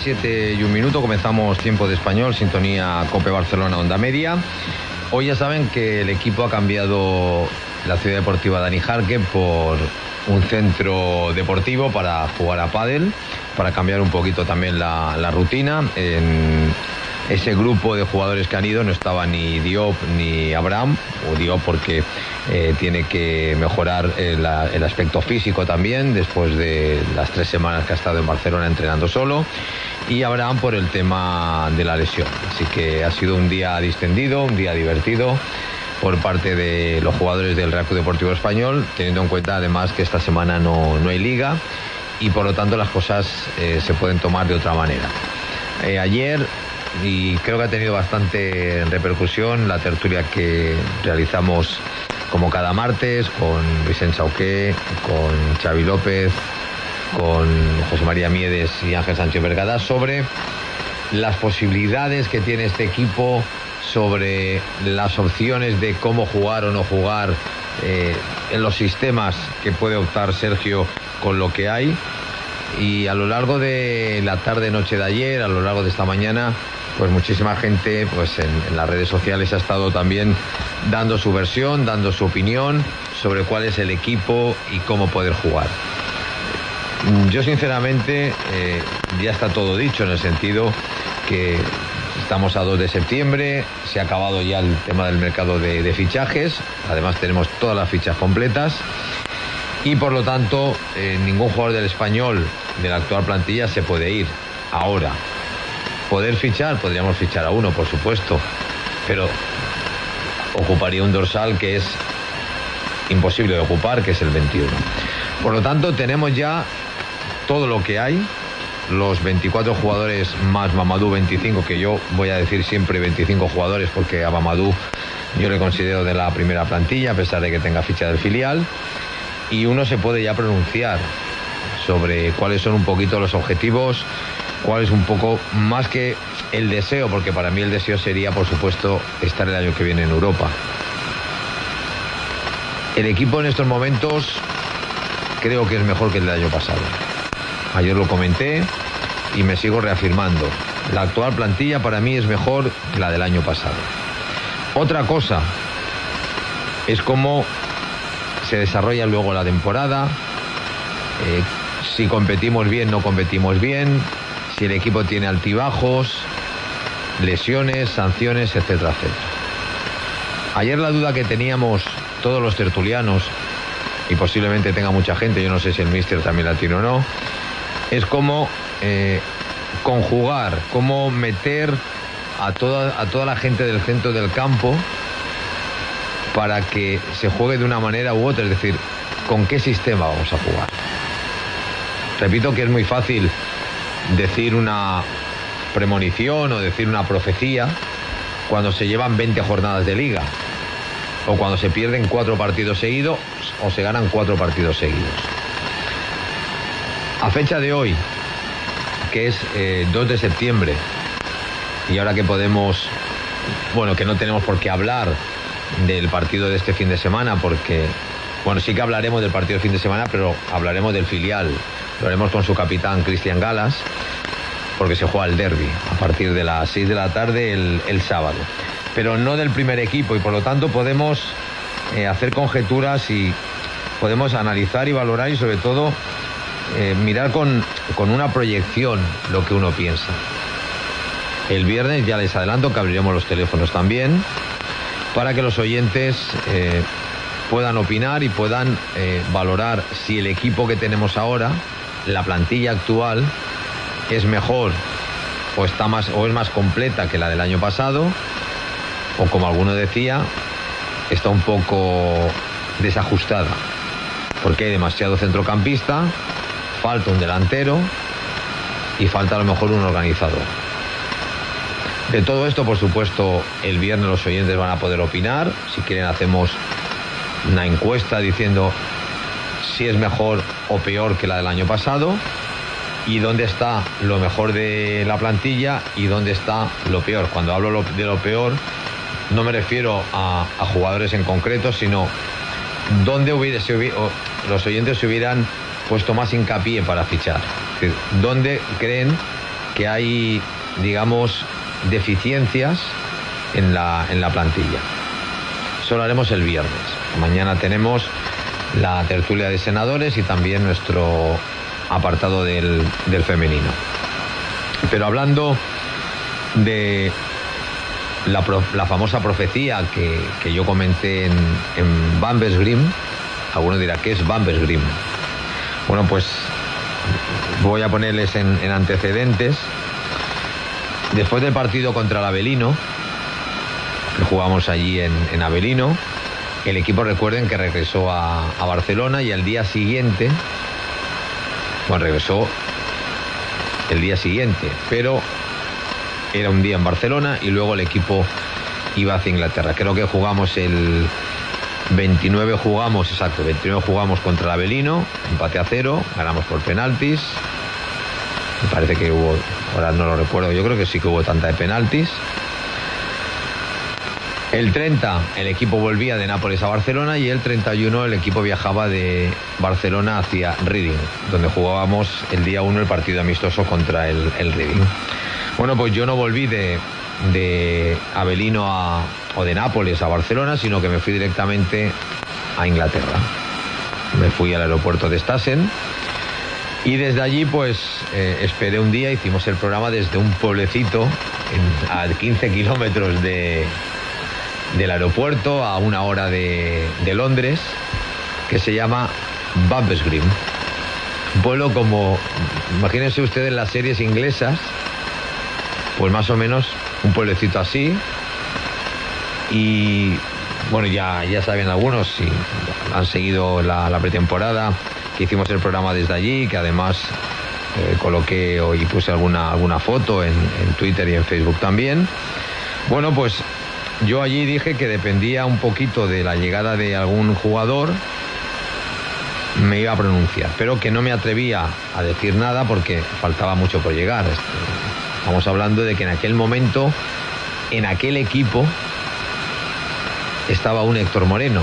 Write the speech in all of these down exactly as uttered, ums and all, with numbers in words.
siete y un minuto, comenzamos Tiempo de Español, sintonía Cope Barcelona, onda media. Hoy ya saben que el equipo ha cambiado la ciudad deportiva Dani Jarque por un centro deportivo para jugar a pádel, para cambiar un poquito también la, la rutina. En ese grupo de jugadores que han ido no estaba ni Diop ni Abraham, o Diop porque eh, tiene que mejorar el, el aspecto físico también después de las tres semanas que ha estado en Barcelona entrenando solo, y Abraham por el tema de la lesión. Así que ha sido un día distendido, un día divertido por parte de los jugadores del Real Club Deportivo Español, teniendo en cuenta además que esta semana no, no hay liga y por lo tanto las cosas eh, se pueden tomar de otra manera. Eh, ayer, y creo que ha tenido bastante repercusión, la tertulia que realizamos como cada martes con Vicente Sauqué, con Xavi López, con José María Miedes y Ángel Sánchez Vergada, sobre las posibilidades que tiene este equipo, sobre las opciones de cómo jugar o no jugar, eh, en los sistemas que puede optar Sergio con lo que hay. Y a lo largo de la tarde-noche de ayer, a lo largo de esta mañana, pues muchísima gente pues en, en las redes sociales ha estado también dando su versión, dando su opinión sobre cuál es el equipo y cómo poder jugar. Yo sinceramente eh, ya está todo dicho, en el sentido que estamos a dos de septiembre, se ha acabado ya el tema del mercado de, de fichajes, además tenemos todas las fichas completas y por lo tanto eh, ningún jugador del Español de la actual plantilla se puede ir ahora. Poder fichar, podríamos fichar a uno, por supuesto, pero ocuparía un dorsal que es imposible de ocupar, que es el veintiuno. Por lo tanto, tenemos ya todo lo que hay, los veinticuatro jugadores más Mamadou veinticinco, que yo voy a decir siempre veinticinco jugadores porque a Mamadou yo le considero de la primera plantilla, a pesar de que tenga ficha del filial, y uno se puede ya pronunciar sobre cuáles son un poquito los objetivos, cuál es un poco más que el deseo, porque para mí el deseo sería, por supuesto, estar el año que viene en Europa. El equipo en estos momentos creo que es mejor que el del año pasado. Ayer lo comenté y me sigo reafirmando. La actual plantilla para mí es mejor que la del año pasado. Otra cosa es cómo se desarrolla luego la temporada, eh, si competimos bien, no competimos bien, si el equipo tiene altibajos, lesiones, sanciones, etcétera, etcétera. Ayer la duda que teníamos todos los tertulianos, y posiblemente tenga mucha gente, yo no sé si el míster también la tiene o no, es cómo eh, conjugar, cómo meter a toda, a toda la gente del centro del campo para que se juegue de una manera u otra, es decir, con qué sistema vamos a jugar. Repito que es muy fácil decir una premonición o decir una profecía cuando se llevan veinte jornadas de liga, o cuando se pierden cuatro partidos seguidos o se ganan cuatro partidos seguidos. A fecha de hoy, que es eh, dos de septiembre, y ahora que podemos, bueno, que no tenemos por qué hablar del partido de este fin de semana, porque, bueno, sí que hablaremos del partido del fin de semana, pero hablaremos del filial. Lo haremos con su capitán Cristian Galas, porque se juega el derbi a partir de las seis de la tarde el, el sábado. Pero no del primer equipo, y por lo tanto podemos eh, hacer conjeturas y podemos analizar y valorar y sobre todo eh, mirar con, con una proyección lo que uno piensa. El viernes ya les adelanto que abriremos los teléfonos también para que los oyentes eh, puedan opinar y puedan eh, valorar si el equipo que tenemos ahora, la plantilla actual, es mejor o está más o es más completa que la del año pasado, o como alguno decía, está un poco desajustada porque hay demasiado centrocampista, falta un delantero y falta a lo mejor un organizador. De todo esto, por supuesto, el viernes los oyentes van a poder opinar. Si quieren hacemos una encuesta diciendo si es mejor o peor que la del año pasado, y dónde está lo mejor de la plantilla y dónde está lo peor. Cuando hablo de lo peor no me refiero a, a jugadores en concreto, sino dónde hubiera, se hubiera, los oyentes se hubieran puesto más hincapié para fichar. Es decir, dónde creen que hay, digamos, deficiencias en la, en la plantilla. Eso lo haremos el viernes. Mañana tenemos la tertulia de senadores y también nuestro apartado del, del femenino. Pero hablando de la, la famosa profecía que, que yo comenté en, en Bamberg-Grim, alguno dirá, ¿qué es Bamberg-Grim? Bueno, pues voy a ponerles en, en antecedentes. Después del partido contra el Avelino, que jugamos allí en, en Avelino, el equipo, recuerden que regresó a, a Barcelona y al día siguiente, bueno, regresó el día siguiente, pero era un día en Barcelona y luego el equipo iba hacia Inglaterra. Creo que jugamos el veintinueve, jugamos, exacto, veintinueve jugamos contra el Avelino, empate a cero, ganamos por penaltis. Me parece que hubo, ahora no lo recuerdo, yo creo que sí que hubo tanta de penaltis. El treinta el equipo volvía de Nápoles a Barcelona y el treinta y uno el equipo viajaba de Barcelona hacia Reading, donde jugábamos el día uno el partido amistoso contra el, el Reading. Bueno, pues yo no volví de, de Avelino a, o de Nápoles a Barcelona, sino que me fui directamente a Inglaterra. Me fui al aeropuerto de Stassen y desde allí pues eh, esperé un día, hicimos el programa desde un pueblecito en, a quince kilómetros de... del aeropuerto, a una hora de, de Londres, que se llama Bamberg-Grim. Un pueblo como, imagínense ustedes las series inglesas, pues más o menos un pueblecito así. Y bueno, ya, ya saben algunos, si han seguido la, la pretemporada, que hicimos el programa desde allí, que además eh, coloqué y puse alguna, alguna foto en, en Twitter y en Facebook también. Bueno, pues yo allí dije que dependía un poquito de la llegada de algún jugador, me iba a pronunciar, pero que no me atrevía a decir nada porque faltaba mucho por llegar. Estamos hablando de que en aquel momento, en aquel equipo, estaba un Héctor Moreno.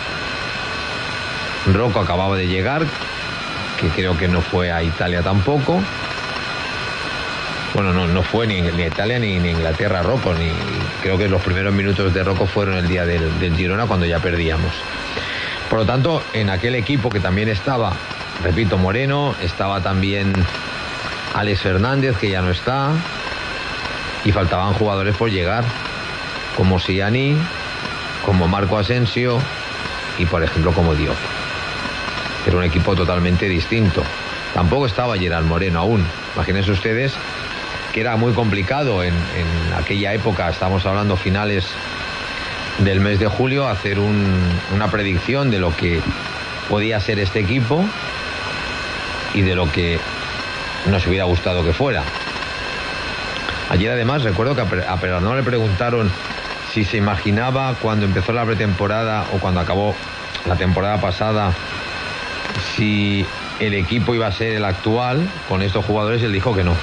Rocco acababa de llegar, que creo que no fue a Italia tampoco. Bueno, no, no fue ni, ni Italia ni, ni Inglaterra Rocco, ni, creo que los primeros minutos de Rocco fueron el día del, del Girona, cuando ya perdíamos. Por lo tanto, en aquel equipo que también estaba, repito, Moreno, estaba también Alex Fernández, que ya no está, y faltaban jugadores por llegar, como Siani, como Marco Asensio y, por ejemplo, como Diop. Era un equipo totalmente distinto. Tampoco estaba Gerard Moreno aún. Imagínense ustedes que era muy complicado en, en aquella época, estamos hablando finales del mes de julio, hacer un, una predicción de lo que podía ser este equipo y de lo que nos hubiera gustado que fuera. Ayer además recuerdo que a Perarnau le preguntaron si se imaginaba cuando empezó la pretemporada o cuando acabó la temporada pasada si el equipo iba a ser el actual con estos jugadores, y él dijo que no.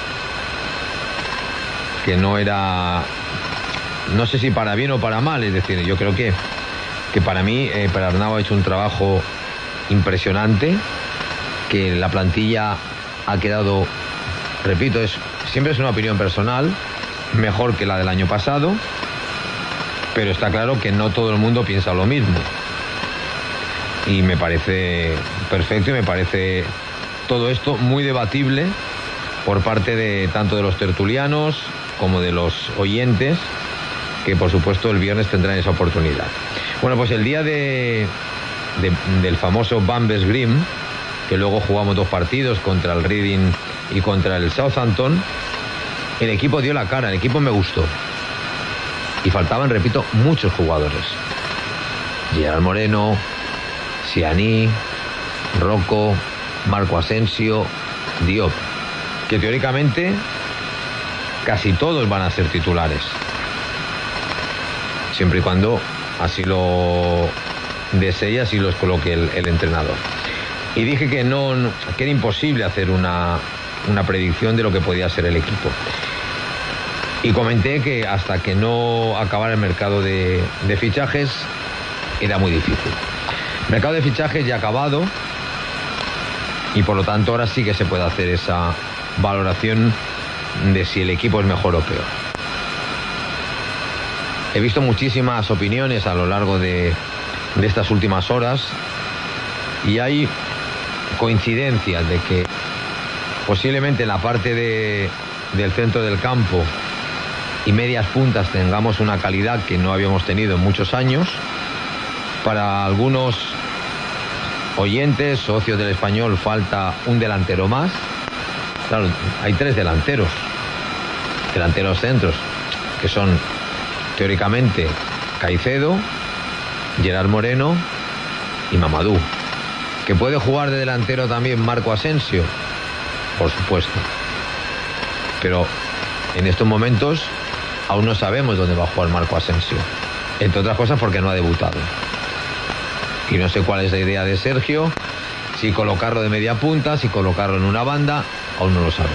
Que no era, no sé si para bien o para mal, es decir, yo creo que, que para mí eh, Perarnau ha hecho un trabajo impresionante, que la plantilla ha quedado, repito, es, siempre es una opinión personal, mejor que la del año pasado, pero está claro que no todo el mundo piensa lo mismo. Y me parece perfecto y me parece todo esto muy debatible por parte de tanto de los tertulianos como de los oyentes, que por supuesto el viernes tendrán esa oportunidad. Bueno, pues el día de, de, del famoso Bamberg-Grim, que luego jugamos dos partidos contra el Reading y contra el Southampton, el equipo dio la cara, el equipo me gustó. Y faltaban, repito, muchos jugadores. Gerard Moreno, Siani, Rocco, Marco Asensio, Diop, que teóricamente casi todos van a ser titulares, siempre y cuando así lo desee, así los coloque el, el entrenador. Y dije que no, que era imposible hacer una, una predicción de lo que podía ser el equipo. Y comenté que hasta que no acabara el mercado de, de fichajes era muy difícil. El mercado de fichajes ya ha acabado y por lo tanto ahora sí que se puede hacer esa valoración de si el equipo es mejor o peor. He visto muchísimas opiniones a lo largo de, de estas últimas horas y hay coincidencias de que posiblemente en la parte de, del centro del campo y medias puntas tengamos una calidad que no habíamos tenido en muchos años. Para algunos oyentes, socios del Español, falta un delantero más. Claro, hay tres delanteros, delanteros centros, que son teóricamente Caicedo, Gerard Moreno y Mamadou. ¿Que puede jugar de delantero también Marco Asensio? Por supuesto. Pero en estos momentos aún no sabemos dónde va a jugar Marco Asensio. Entre otras cosas porque no ha debutado. Y no sé cuál es la idea de Sergio, si colocarlo de media punta, si colocarlo en una banda, aún no lo sabemos.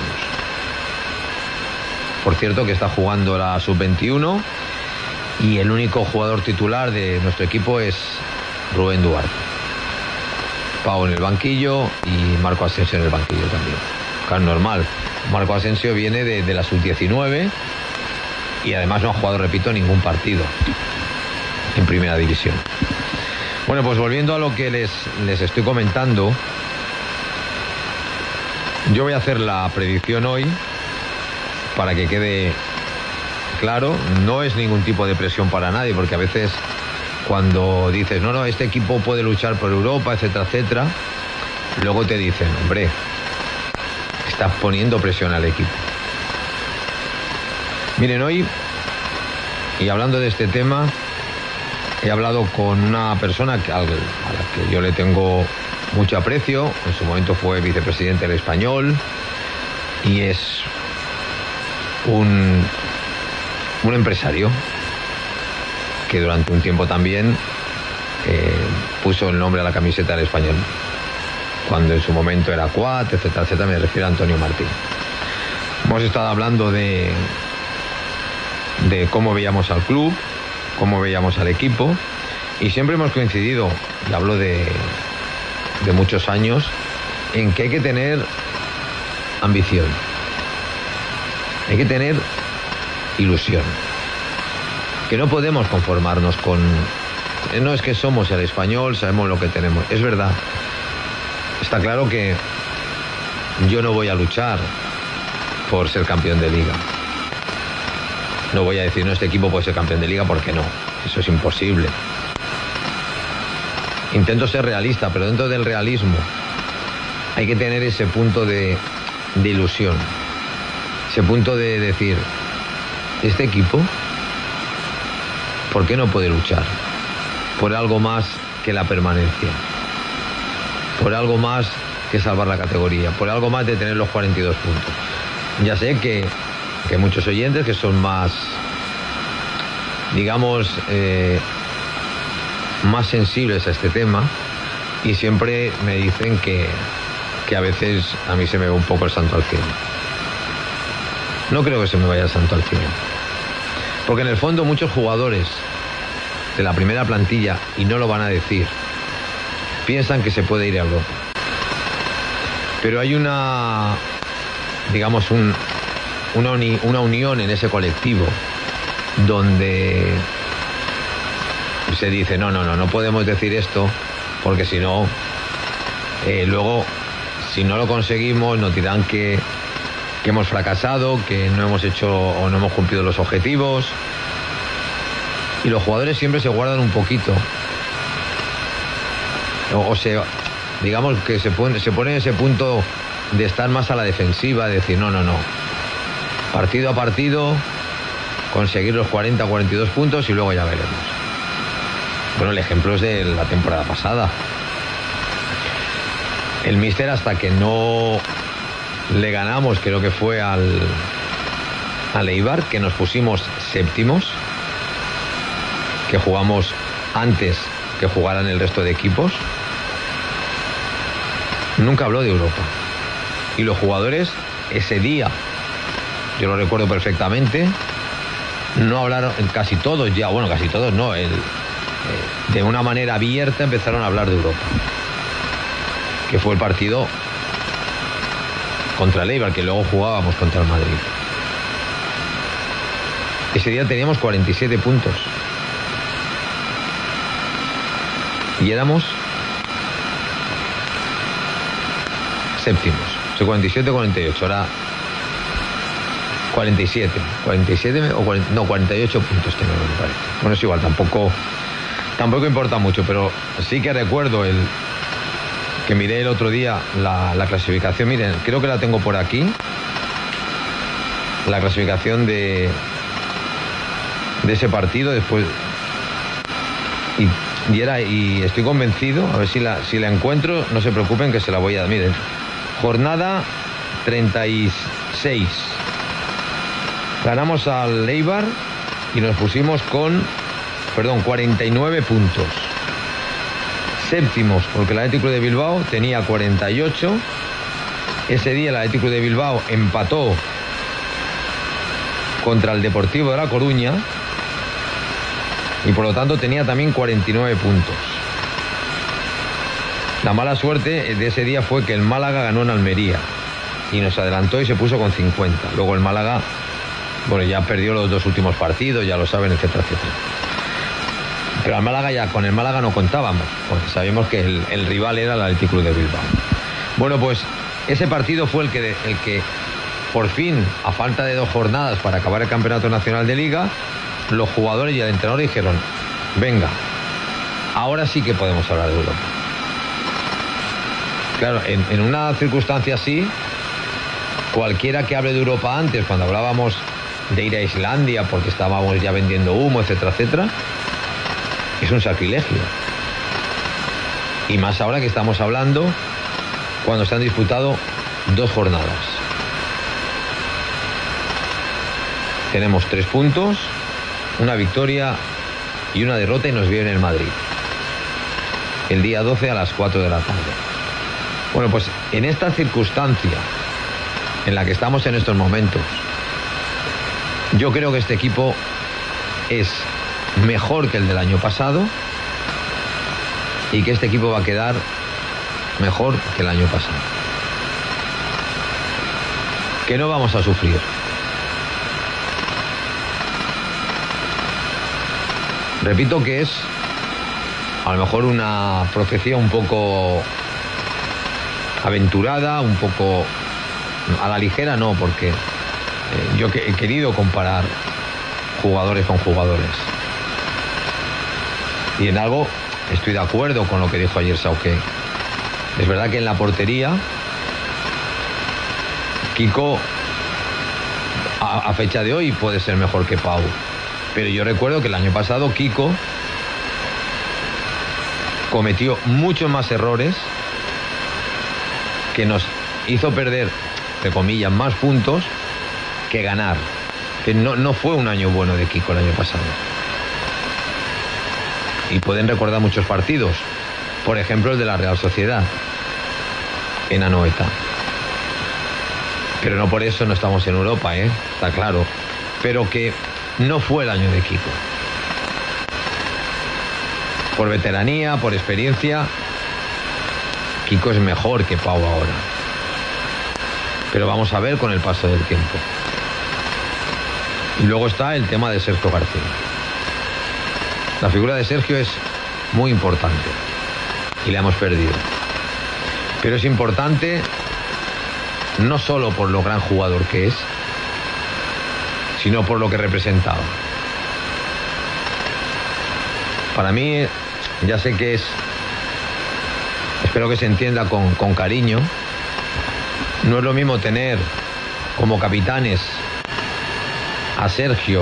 Por cierto que está jugando la sub veintiuno y el único jugador titular de nuestro equipo es Rubén Duarte. Pau en el banquillo y Marco Asensio en el banquillo también. Claro, normal. Marco Asensio viene de, de la sub diecinueve y además no ha jugado, repito, ningún partido en primera división. Bueno, pues volviendo a lo que les, les estoy comentando, yo voy a hacer la predicción hoy para que quede claro. No es ningún tipo de presión para nadie, porque a veces cuando dices, no, no, este equipo puede luchar por Europa, etcétera, etcétera, luego te dicen, hombre, estás poniendo presión al equipo. Miren, hoy, y hablando de este tema, he hablado con una persona que, a la que yo le tengo mucho aprecio. En su momento fue vicepresidente del Español y es un, un empresario que durante un tiempo también eh, puso el nombre a la camiseta del Español, cuando en su momento era Cuat, etcétera, etcétera. Me refiero a Antonio Martín. Hemos estado hablando de, de cómo veíamos al club, cómo veíamos al equipo, y siempre hemos coincidido, y hablo de, de muchos años, en que hay que tener ambición, hay que tener ilusión, que no podemos conformarnos con, no es que somos el Español, sabemos lo que tenemos. Es verdad, está claro que yo no voy a luchar por ser campeón de liga. No voy a decir, no, este equipo puede ser campeón de liga, porque no, eso es imposible. Intento ser realista, pero dentro del realismo hay que tener ese punto de, de ilusión, ese punto de decir, este equipo, ¿por qué no puede luchar por algo más que la permanencia? Por algo más que salvar la categoría, por algo más de tener los cuarenta y dos puntos. Ya sé que que muchos oyentes que son más, digamos, eh, más sensibles a este tema, y siempre me dicen que, que a veces a mí se me va un poco el santo al cielo. No creo que se me vaya el santo al cielo, porque en el fondo muchos jugadores de la primera plantilla, y no lo van a decir, piensan que se puede ir a Europa. Pero hay una, digamos, un Una, uni, una unión en ese colectivo donde se dice, no, no, no, no podemos decir esto, porque si no, eh, luego, si no lo conseguimos, nos dirán que, que hemos fracasado, que no hemos hecho o no hemos cumplido los objetivos. Y los jugadores siempre se guardan un poquito. O, o se, digamos que se pone, se pone en ese punto de estar más a la defensiva, de decir, no, no, no. Partido a partido, conseguir los cuarenta, cuarenta y dos puntos y luego ya veremos. Bueno, el ejemplo es de la temporada pasada. El míster, hasta que no le ganamos, creo que fue al, al Eibar, que nos pusimos séptimos, que jugamos antes que jugaran el resto de equipos, nunca habló de Europa. Y los jugadores ese día, yo lo recuerdo perfectamente, no hablaron, casi todos ya, bueno, casi todos no, el, eh, de una manera abierta empezaron a hablar de Europa, que fue el partido contra el Eibar, que luego jugábamos contra el Madrid. Ese día teníamos cuarenta y siete puntos. Y éramos séptimos. O sea, cuarenta y siete, cuarenta y ocho. Ahora cuarenta y siete. cuarenta y siete o cuarenta, no, cuarenta y ocho puntos tenemos, me parece. Bueno, es igual, tampoco, tampoco importa mucho, pero sí que recuerdo el que miré el otro día la, la clasificación. Miren, creo que la tengo por aquí. La clasificación de, de ese partido después. Y Y, era, y estoy convencido, a ver si la, si la encuentro, no se preocupen que se la voy a dar. Miren, jornada treinta y seis. Ganamos al Eibar y nos pusimos con, perdón, cuarenta y nueve puntos. Séptimos, porque el Atlético de Bilbao tenía cuarenta y ocho. Ese día el Atlético de Bilbao empató contra el Deportivo de La Coruña. Y por lo tanto tenía también cuarenta y nueve puntos. La mala suerte de ese día fue que el Málaga ganó en Almería y nos adelantó y se puso con cincuenta. Luego el Málaga, bueno, ya perdió los dos últimos partidos, ya lo saben, etcétera, etcétera. Pero al Málaga ya, con el Málaga no contábamos, porque sabíamos que el, el rival era el Atlético de Bilbao. Bueno, pues ese partido fue el que, el que por fin, a falta de dos jornadas para acabar el Campeonato Nacional de Liga, los jugadores y el entrenador dijeron: venga, ahora sí que podemos hablar de Europa. Claro, en, en una circunstancia así, cualquiera que hable de Europa antes, cuando hablábamos de ir a Islandia porque estábamos ya vendiendo humo, etcétera, etcétera, es un sacrilegio. Y más ahora que estamos hablando cuando se han disputado dos jornadas. Tenemos tres puntos, una victoria y una derrota, y nos viene el Madrid el día doce a las cuatro de la tarde. Bueno, pues en esta circunstancia en la que estamos en estos momentos, yo creo que este equipo es mejor que el del año pasado y que este equipo va a quedar mejor que el año pasado. Que no vamos a sufrir. Repito que es a lo mejor una profecía un poco aventurada, un poco a la ligera, no, porque eh, yo he querido comparar jugadores con jugadores. Y en algo estoy de acuerdo con lo que dijo ayer Sauqué. Es verdad que en la portería Kiko a, a fecha de hoy puede ser mejor que Pau. Pero yo recuerdo que el año pasado Kiko cometió muchos más errores, que nos hizo perder, entre comillas, más puntos que ganar. Que no, no fue un año bueno de Kiko el año pasado. Y pueden recordar muchos partidos, por ejemplo el de la Real Sociedad en Anoeta. Pero no por eso no estamos en Europa, ¿eh? Está claro. Pero que no fue el año de Kiko. Por veteranía, por experiencia, Kiko es mejor que Pau ahora. Pero vamos a ver con el paso del tiempo. Y luego está el tema de Sergio García. La figura de Sergio es muy importante y la hemos perdido. Pero es importante no solo por lo gran jugador que es, sino por lo que representaba. Para mí, ya sé que es, espero que se entienda con, con cariño, no es lo mismo tener como capitanes a Sergio,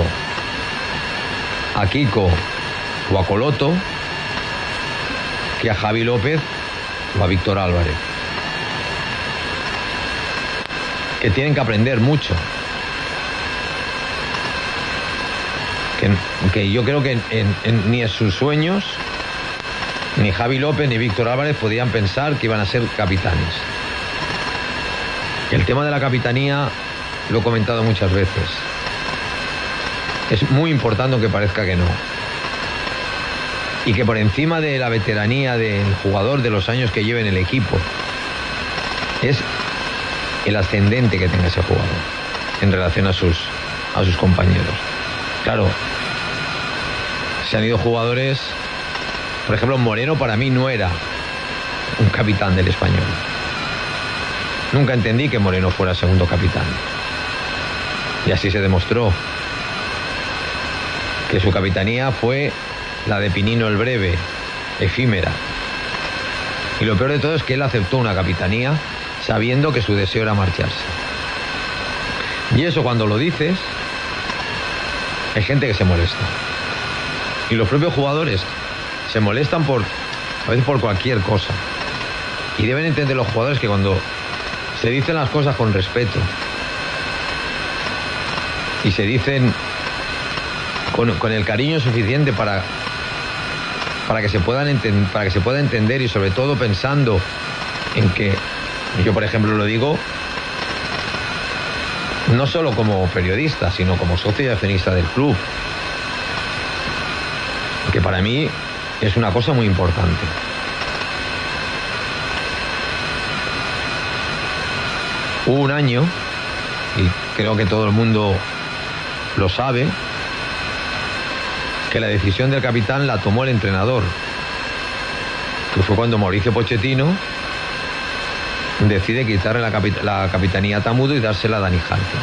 a Kiko o a Coloto que a Javi López o a Víctor Álvarez, que tienen que aprender mucho. Que, que yo creo que en, en, en, ni en sus sueños ni Javi López ni Víctor Álvarez podían pensar que iban a ser capitanes. El tema de la capitanía lo he comentado muchas veces. Es muy importante, aunque parezca que no. Y que por encima de la veteranía del jugador, de los años que lleve en el equipo, es el ascendente que tenga ese jugador en relación a sus, a sus compañeros. Claro, se han ido jugadores. Por ejemplo, Moreno para mí no era un capitán del Español. Nunca entendí que Moreno fuera segundo capitán. Y así se demostró que su capitanía fue la de Pinino el Breve, efímera. Y lo peor de todo es que él aceptó una capitanía sabiendo que su deseo era marcharse. Y eso, cuando lo dices, hay gente que se molesta. Y los propios jugadores se molestan por, a veces por cualquier cosa. Y deben entender los jugadores que cuando se dicen las cosas con respeto y se dicen con, con el cariño suficiente para, para que se puedan enten, para que se pueda entender, y sobre todo pensando en que yo, por ejemplo, lo digo no solo como periodista, sino como socio y accionista del club, que para mí es una cosa muy importante. Hubo un año, y creo que todo el mundo lo sabe, que la decisión del capitán la tomó el entrenador, que fue cuando Mauricio Pochettino decide quitarle la, capit- la capitanía a Tamudo y dársela a Dani Jarque.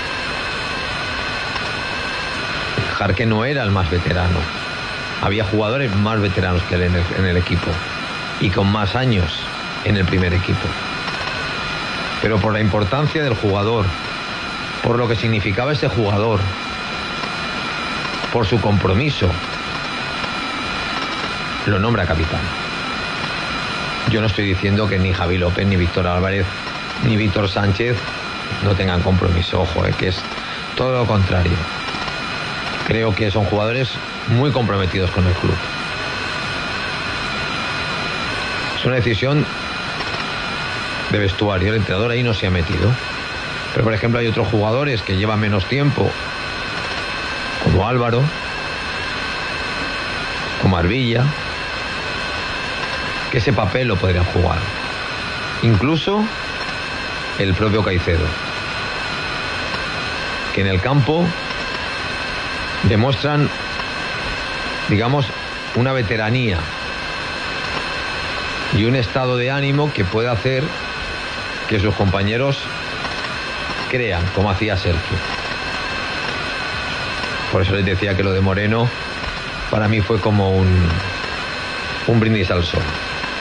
Jarque no era el más veterano. Había jugadores más veteranos que él en el, en el equipo y con más años en el primer equipo. Pero por la importancia del jugador, por lo que significaba ese jugador, por su compromiso, lo nombra capitán. Yo no estoy diciendo que ni Javi López, ni Víctor Álvarez, ni Víctor Sánchez no tengan compromiso, ojo, eh, que es todo lo contrario. Creo que son jugadores muy comprometidos con el club. Es una decisión de vestuario, el entrenador ahí no se ha metido. Pero, por ejemplo, hay otros jugadores que llevan menos tiempo, como Álvaro, como Arbilla, que ese papel lo podrían jugar. Incluso el propio Caicedo, que en el campo demuestran, digamos, una veteranía y un estado de ánimo que puede hacer que sus compañeros crean, como hacía Sergio. Por eso les decía que lo de Moreno para mí fue como un, un brindis al sol.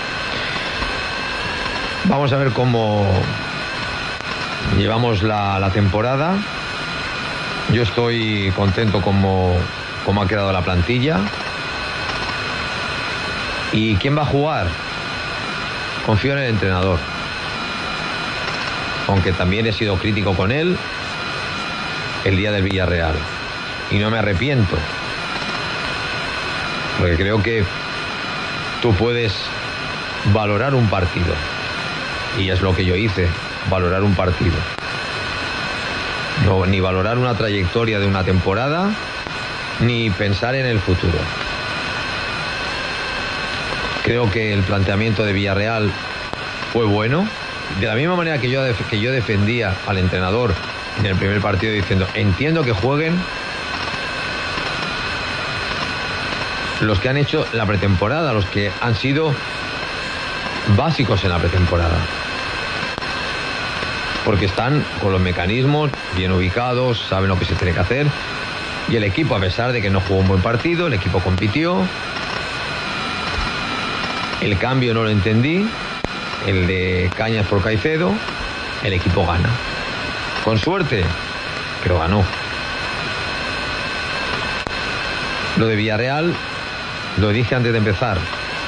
Vamos a ver cómo llevamos la, la temporada. Yo estoy contento como, como ha quedado la plantilla. ¿Y quién va a jugar? Confío en el entrenador, aunque también he sido crítico con él el día del Villarreal, y no me arrepiento, porque creo que tú puedes valorar un partido, y es lo que yo hice, valorar un partido. No, ni valorar una trayectoria de una temporada, ni pensar en el futuro. Creo que el planteamiento de Villarreal fue bueno. De la misma manera que yo, que yo defendía al entrenador en el primer partido diciendo, entiendo que jueguen los que han hecho la pretemporada, los que han sido básicos en la pretemporada, porque están con los mecanismos bien ubicados, saben lo que se tiene que hacer, y el equipo, a pesar de que no jugó un buen partido, el equipo compitió. El cambio no lo entendí, el de Cañas por Caicedo, el equipo gana. Con suerte, pero ganó. Lo de Villarreal, lo dije antes de empezar.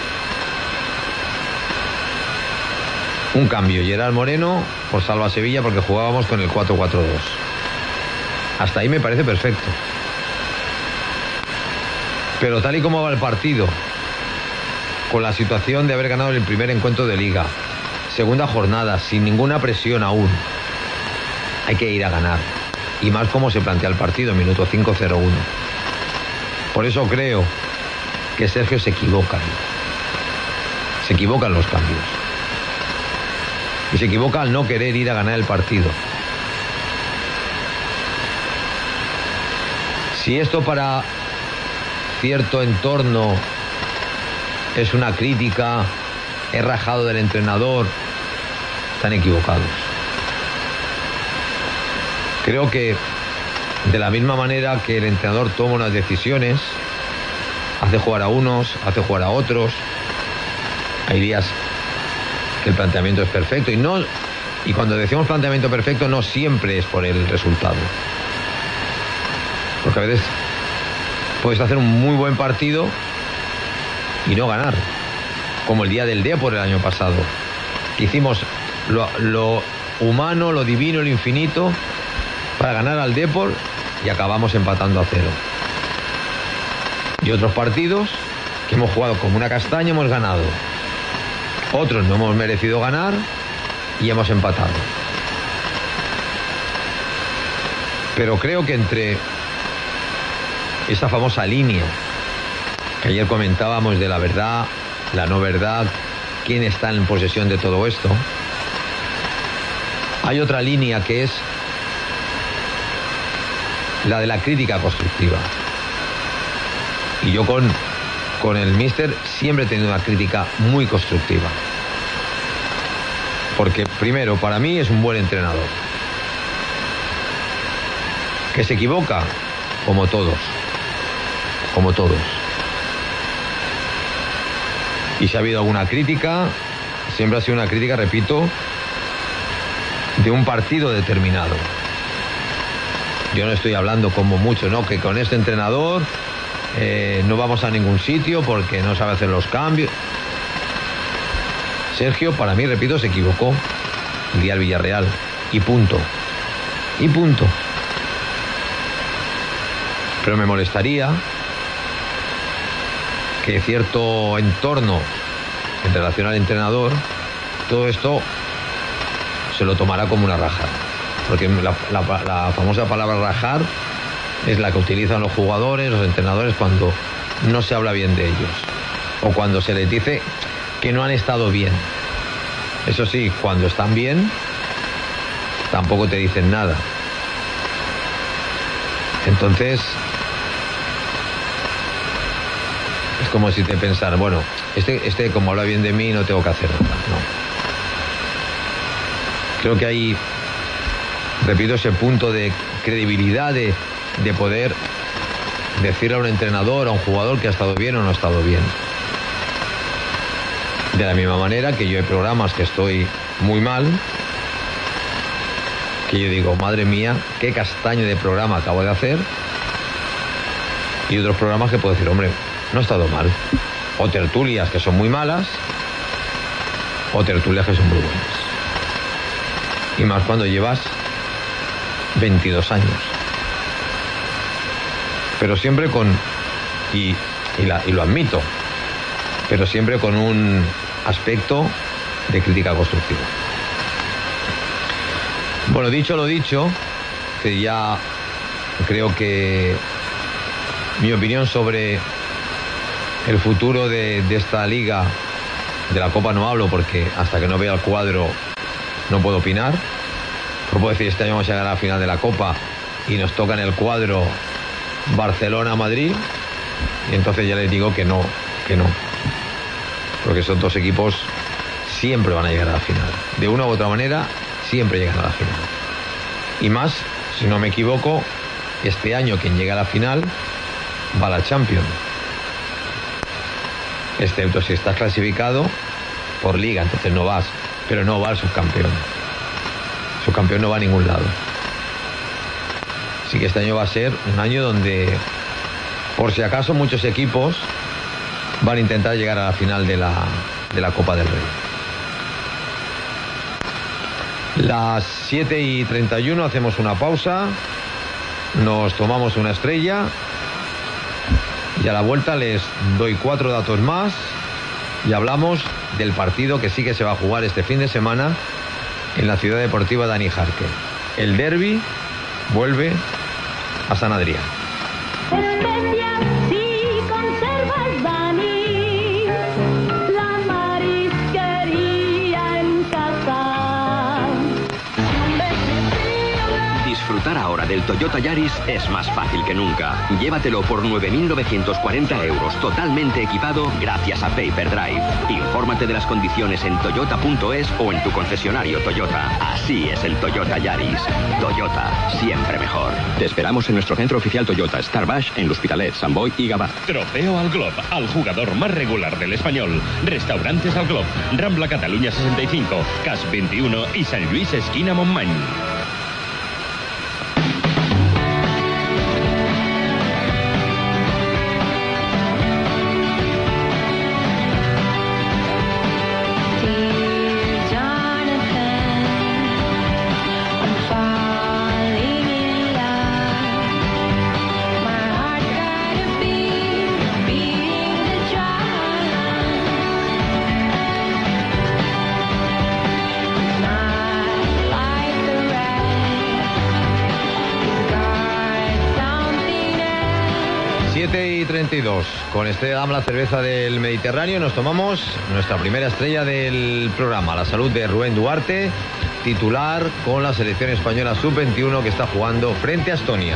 Un cambio, Gerard Moreno por Salva Sevilla, porque jugábamos con el cuatro cuatro dos. Hasta ahí me parece perfecto. Pero tal y como va el partido, con la situación de haber ganado el primer encuentro de Liga, segunda jornada, sin ninguna presión aún, hay que ir a ganar. Y más como se plantea el partido, minuto cinco cero uno. Por eso creo que Sergio se equivoca. Se equivocan los cambios. Y se equivoca al no querer ir a ganar el partido. Si esto para cierto entorno es una crítica, es rajado del entrenador, están equivocados. Creo que de la misma manera que el entrenador toma unas decisiones, hace jugar a unos, hace jugar a otros, hay días que el planteamiento es perfecto y no, y cuando decimos planteamiento perfecto no siempre es por el resultado, porque a veces puedes hacer un muy buen partido y no ganar, como el día del Depor el año pasado, que hicimos lo, lo humano, lo divino, lo infinito para ganar al Depor y acabamos empatando a cero. Y otros partidos que hemos jugado como una castaña, hemos ganado. Otros no hemos merecido ganar y hemos empatado. Pero creo que entre esa famosa línea que ayer comentábamos de la verdad, la no verdad, quién está en posesión de todo esto, hay otra línea que es la de la crítica constructiva. Y yo con, con el míster siempre he tenido una crítica muy constructiva. Porque primero, para mí es un buen entrenador. Que se equivoca, como todos. Como todos. Y si ha habido alguna crítica, siempre ha sido una crítica, repito, de un partido determinado. Yo no estoy hablando como mucho, ¿no? Que con este entrenador eh, no vamos a ningún sitio porque no sabe hacer los cambios. Sergio, para mí, repito, se equivocó el día del Villarreal. Y punto. Y punto. Pero me molestaría que cierto entorno en relación al entrenador, todo esto se lo tomará como una rajada. Porque la, la, la famosa palabra rajar es la que utilizan los jugadores, los entrenadores, cuando no se habla bien de ellos. O cuando se les dice que no han estado bien. Eso sí, cuando están bien, tampoco te dicen nada. Entonces, es como si te pensara, bueno, este, este como habla bien de mí, no tengo que hacer nada. No. Creo que hay, repito, ese punto de credibilidad, de, de poder decirle a un entrenador, a un jugador que ha estado bien o no ha estado bien. De la misma manera que yo hay programas que estoy muy mal, que yo digo, madre mía, qué castaño de programa acabo de hacer, y otros programas que puedo decir, hombre, no ha estado mal. O tertulias que son muy malas, o tertulias que son muy buenas. Y más cuando llevas veintidós años. Pero siempre con, y, y, la, y lo admito, pero siempre con un aspecto de crítica constructiva. Bueno, dicho lo dicho, que ya creo que mi opinión sobre el futuro de, de esta liga, de la Copa no hablo porque hasta que no vea el cuadro no puedo opinar. No puedo decir este año vamos a llegar a la final de la Copa y nos toca en el cuadro Barcelona-Madrid, y entonces ya les digo que no, que no. Porque esos dos equipos siempre van a llegar a la final. De una u otra manera, siempre llegan a la final. Y más, si no me equivoco, este año quien llega a la final va a la Champions. Excepto si estás clasificado por liga, entonces no vas. Pero no va al subcampeón. El subcampeón no va a ningún lado. Así que este año va a ser un año donde, por si acaso, muchos equipos van a intentar llegar a la final de la, de la Copa del Rey. Las siete y treinta y uno hacemos una pausa, nos tomamos una estrella y a la vuelta les doy cuatro datos más y hablamos del partido que sí que se va a jugar este fin de semana en la Ciudad Deportiva Dani Jarque. El derbi vuelve a San Adrián. Disfrutar ahora del Toyota Yaris es más fácil que nunca. Llévatelo por nueve mil novecientos cuarenta euros, totalmente equipado gracias a Paper Drive. Infórmate de las condiciones en toyota punto es o en tu concesionario Toyota. Así es el Toyota Yaris. Toyota, siempre mejor. Te esperamos en nuestro centro oficial Toyota, Star Baix, en L'Hospitalet, Sant Boi y Gavà. Trofeo al Glob, al jugador más regular del español. Restaurantes al Glob, Rambla Cataluña sesenta y cinco, Cas veintiuno y San Luis esquina Montmany. siete y treinta y dos. Con Estrella Damm, la cerveza del Mediterráneo, nos tomamos nuestra primera estrella del programa, la salud de Rubén Duarte, titular con la selección española sub veintiuno que está jugando frente a Estonia.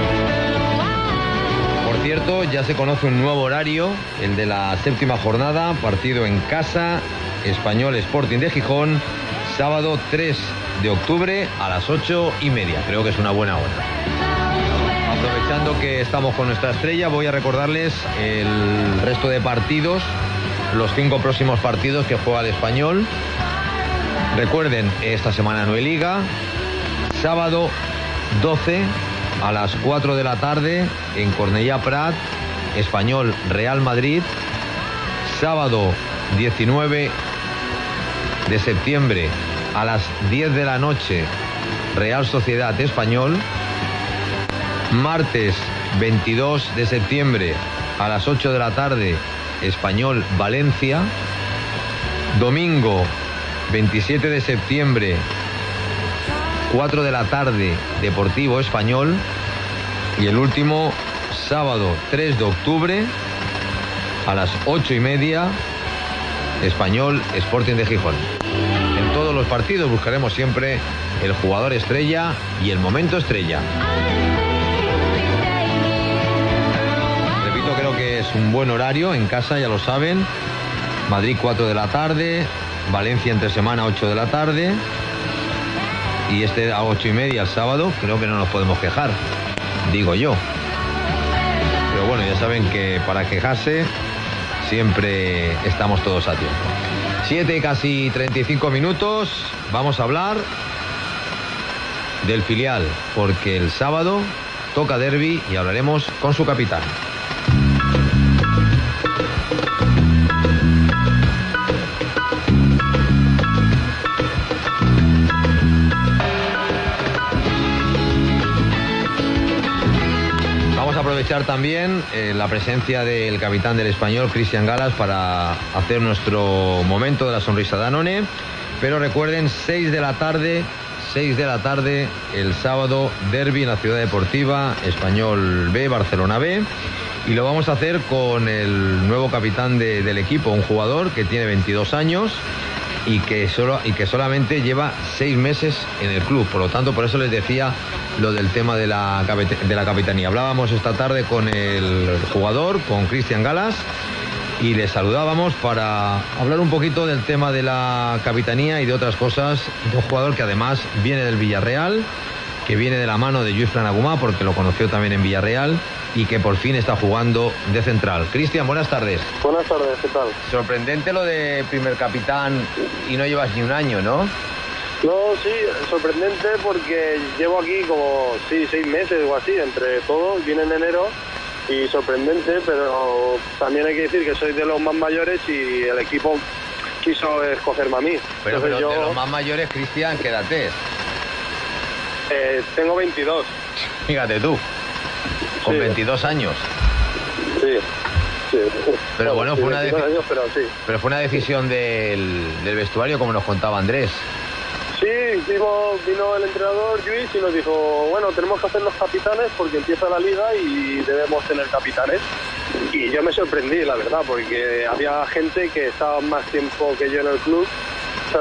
Por cierto, ya se conoce un nuevo horario, el de la séptima jornada, partido en casa, Español Sporting de Gijón, sábado tres de octubre a las ocho y media. Creo que es una buena hora. Aprovechando que estamos con nuestra estrella, voy a recordarles el resto de partidos, los cinco próximos partidos que juega el Español. Recuerden, esta semana no hay liga. Sábado doce a las cuatro de la tarde en Cornellà Prat, Español Real Madrid. Sábado diecinueve de septiembre a las diez de la noche, Real Sociedad Español. Martes veintidós de septiembre a las ocho de la tarde, Español Valencia. Domingo veintisiete de septiembre, cuatro de la tarde, Deportivo Español. Y el último, sábado tres de octubre a las ocho y media, Español Sporting de Gijón. En todos los partidos buscaremos siempre el jugador estrella y el momento estrella. Creo que es un buen horario en casa, ya lo saben. Madrid cuatro de la tarde, Valencia entre semana ocho de la tarde y este a ocho y media el sábado. Creo que no nos podemos quejar, digo yo. Pero bueno, ya saben que para quejarse siempre estamos todos a tiempo. siete casi treinta y cinco minutos. Vamos a hablar del filial, porque el sábado toca derbi y hablaremos con su capitán. Aprovechar también eh, la presencia del capitán del Español, Cristian Galas, para hacer nuestro momento de la sonrisa Danone. Pero recuerden, seis de la tarde, seis de la tarde, el sábado, derbi en la Ciudad Deportiva, Español B, Barcelona B. Y lo vamos a hacer con el nuevo capitán de, del equipo, un jugador que tiene veintidós años y que, solo, y que solamente lleva seis meses en el club. Por lo tanto, por eso les decía lo del tema de la, de la capitanía. Hablábamos esta tarde con el jugador, con Cristian Galas, y le saludábamos para hablar un poquito del tema de la capitanía y de otras cosas, de un jugador que además viene del Villarreal, que viene de la mano de Lluís Planagumà, porque lo conoció también en Villarreal, y que por fin está jugando de central. Cristian, buenas tardes. Buenas tardes, ¿qué tal? Sorprendente lo de primer capitán y no llevas ni un año, ¿no? No, sí, sorprendente porque llevo aquí como, sí, seis meses o así, entre todos, vine en enero, y sorprendente, pero también hay que decir que soy de los más mayores y el equipo quiso escogerme a mí. Pero, pero yo... de los más mayores, Cristian, ¿qué edad es? Eh, tengo veintidós. Fíjate tú, con sí. veintidós años. Sí, sí. Pero bueno, sí, fue una, años, pero, sí. pero fue una decisión del, del vestuario, como nos contaba Andrés. Sí, hicimos, vino el entrenador Lluís y nos dijo, bueno, tenemos que hacernos capitanes porque empieza la liga y debemos tener capitanes. Y yo me sorprendí, la verdad, porque había gente que estaba más tiempo que yo en el club, ¿sabes?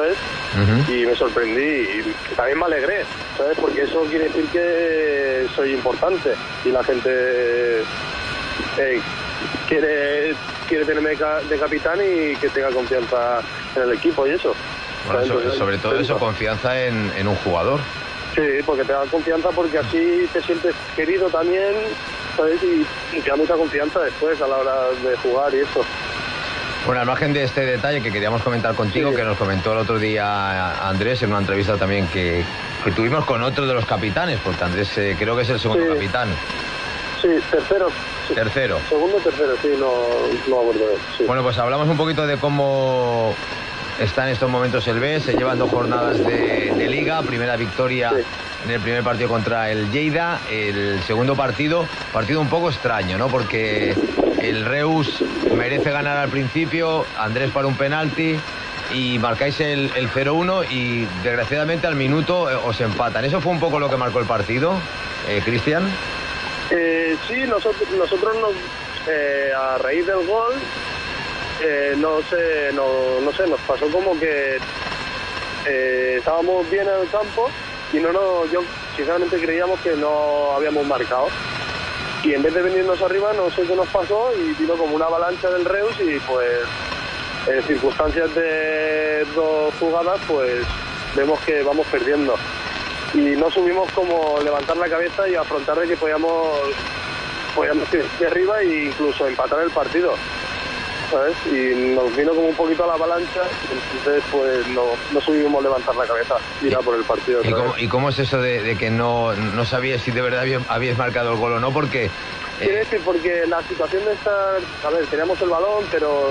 Uh-huh. Y me sorprendí y también me alegré, ¿sabes? Porque eso quiere decir que soy importante y la gente eh, quiere, quiere tenerme de capitán y que tenga confianza en el equipo y eso. Bueno, sobre, sobre todo eso, confianza en, en un jugador. Sí, porque te da confianza, porque así te sientes querido también, ¿sabes? Y, y te da mucha confianza después a la hora de jugar y eso. Bueno, al margen de este detalle que queríamos comentar contigo, sí, que nos comentó el otro día Andrés en una entrevista también que, que tuvimos con otro de los capitanes, porque Andrés eh, creo que es el segundo sí. capitán. Sí, tercero. Sí. Tercero. Segundo, tercero, sí, no, no acuerdo. Sí. Bueno, pues hablamos un poquito de cómo está en estos momentos el B E S. Se llevan dos jornadas de, de Liga, primera victoria sí. en el primer partido contra el Lleida, el segundo partido, partido un poco extraño, ¿no? Porque el Reus merece ganar al principio, Andrés para un penalti y marcáis el, el cero uno y desgraciadamente al minuto eh, os empatan. ¿Eso fue un poco lo que marcó el partido, eh, Cristian? Eh, sí, nosotros, nosotros nos, eh, a raíz del gol, eh, no sé, no, no sé, nos pasó como que eh, estábamos bien en el campo y no, no, yo sinceramente creíamos que no habíamos marcado. Y en vez de venirnos arriba, no sé qué nos pasó y vino como una avalancha del Reus y pues en circunstancias de dos jugadas pues vemos que vamos perdiendo. Y no subimos como levantar la cabeza y afrontar de que podíamos, podíamos ir de arriba e incluso empatar el partido, ¿sabes? Y nos vino como un poquito a la avalancha, entonces pues no, no subimos levantar la cabeza y ir a por el partido. ¿Y cómo, ¿Y cómo es eso de, de que no, no sabíais si de verdad habíais marcado el gol o no? Porque... Eh... Quiere decir, porque la situación de estar... A ver, teníamos el balón, pero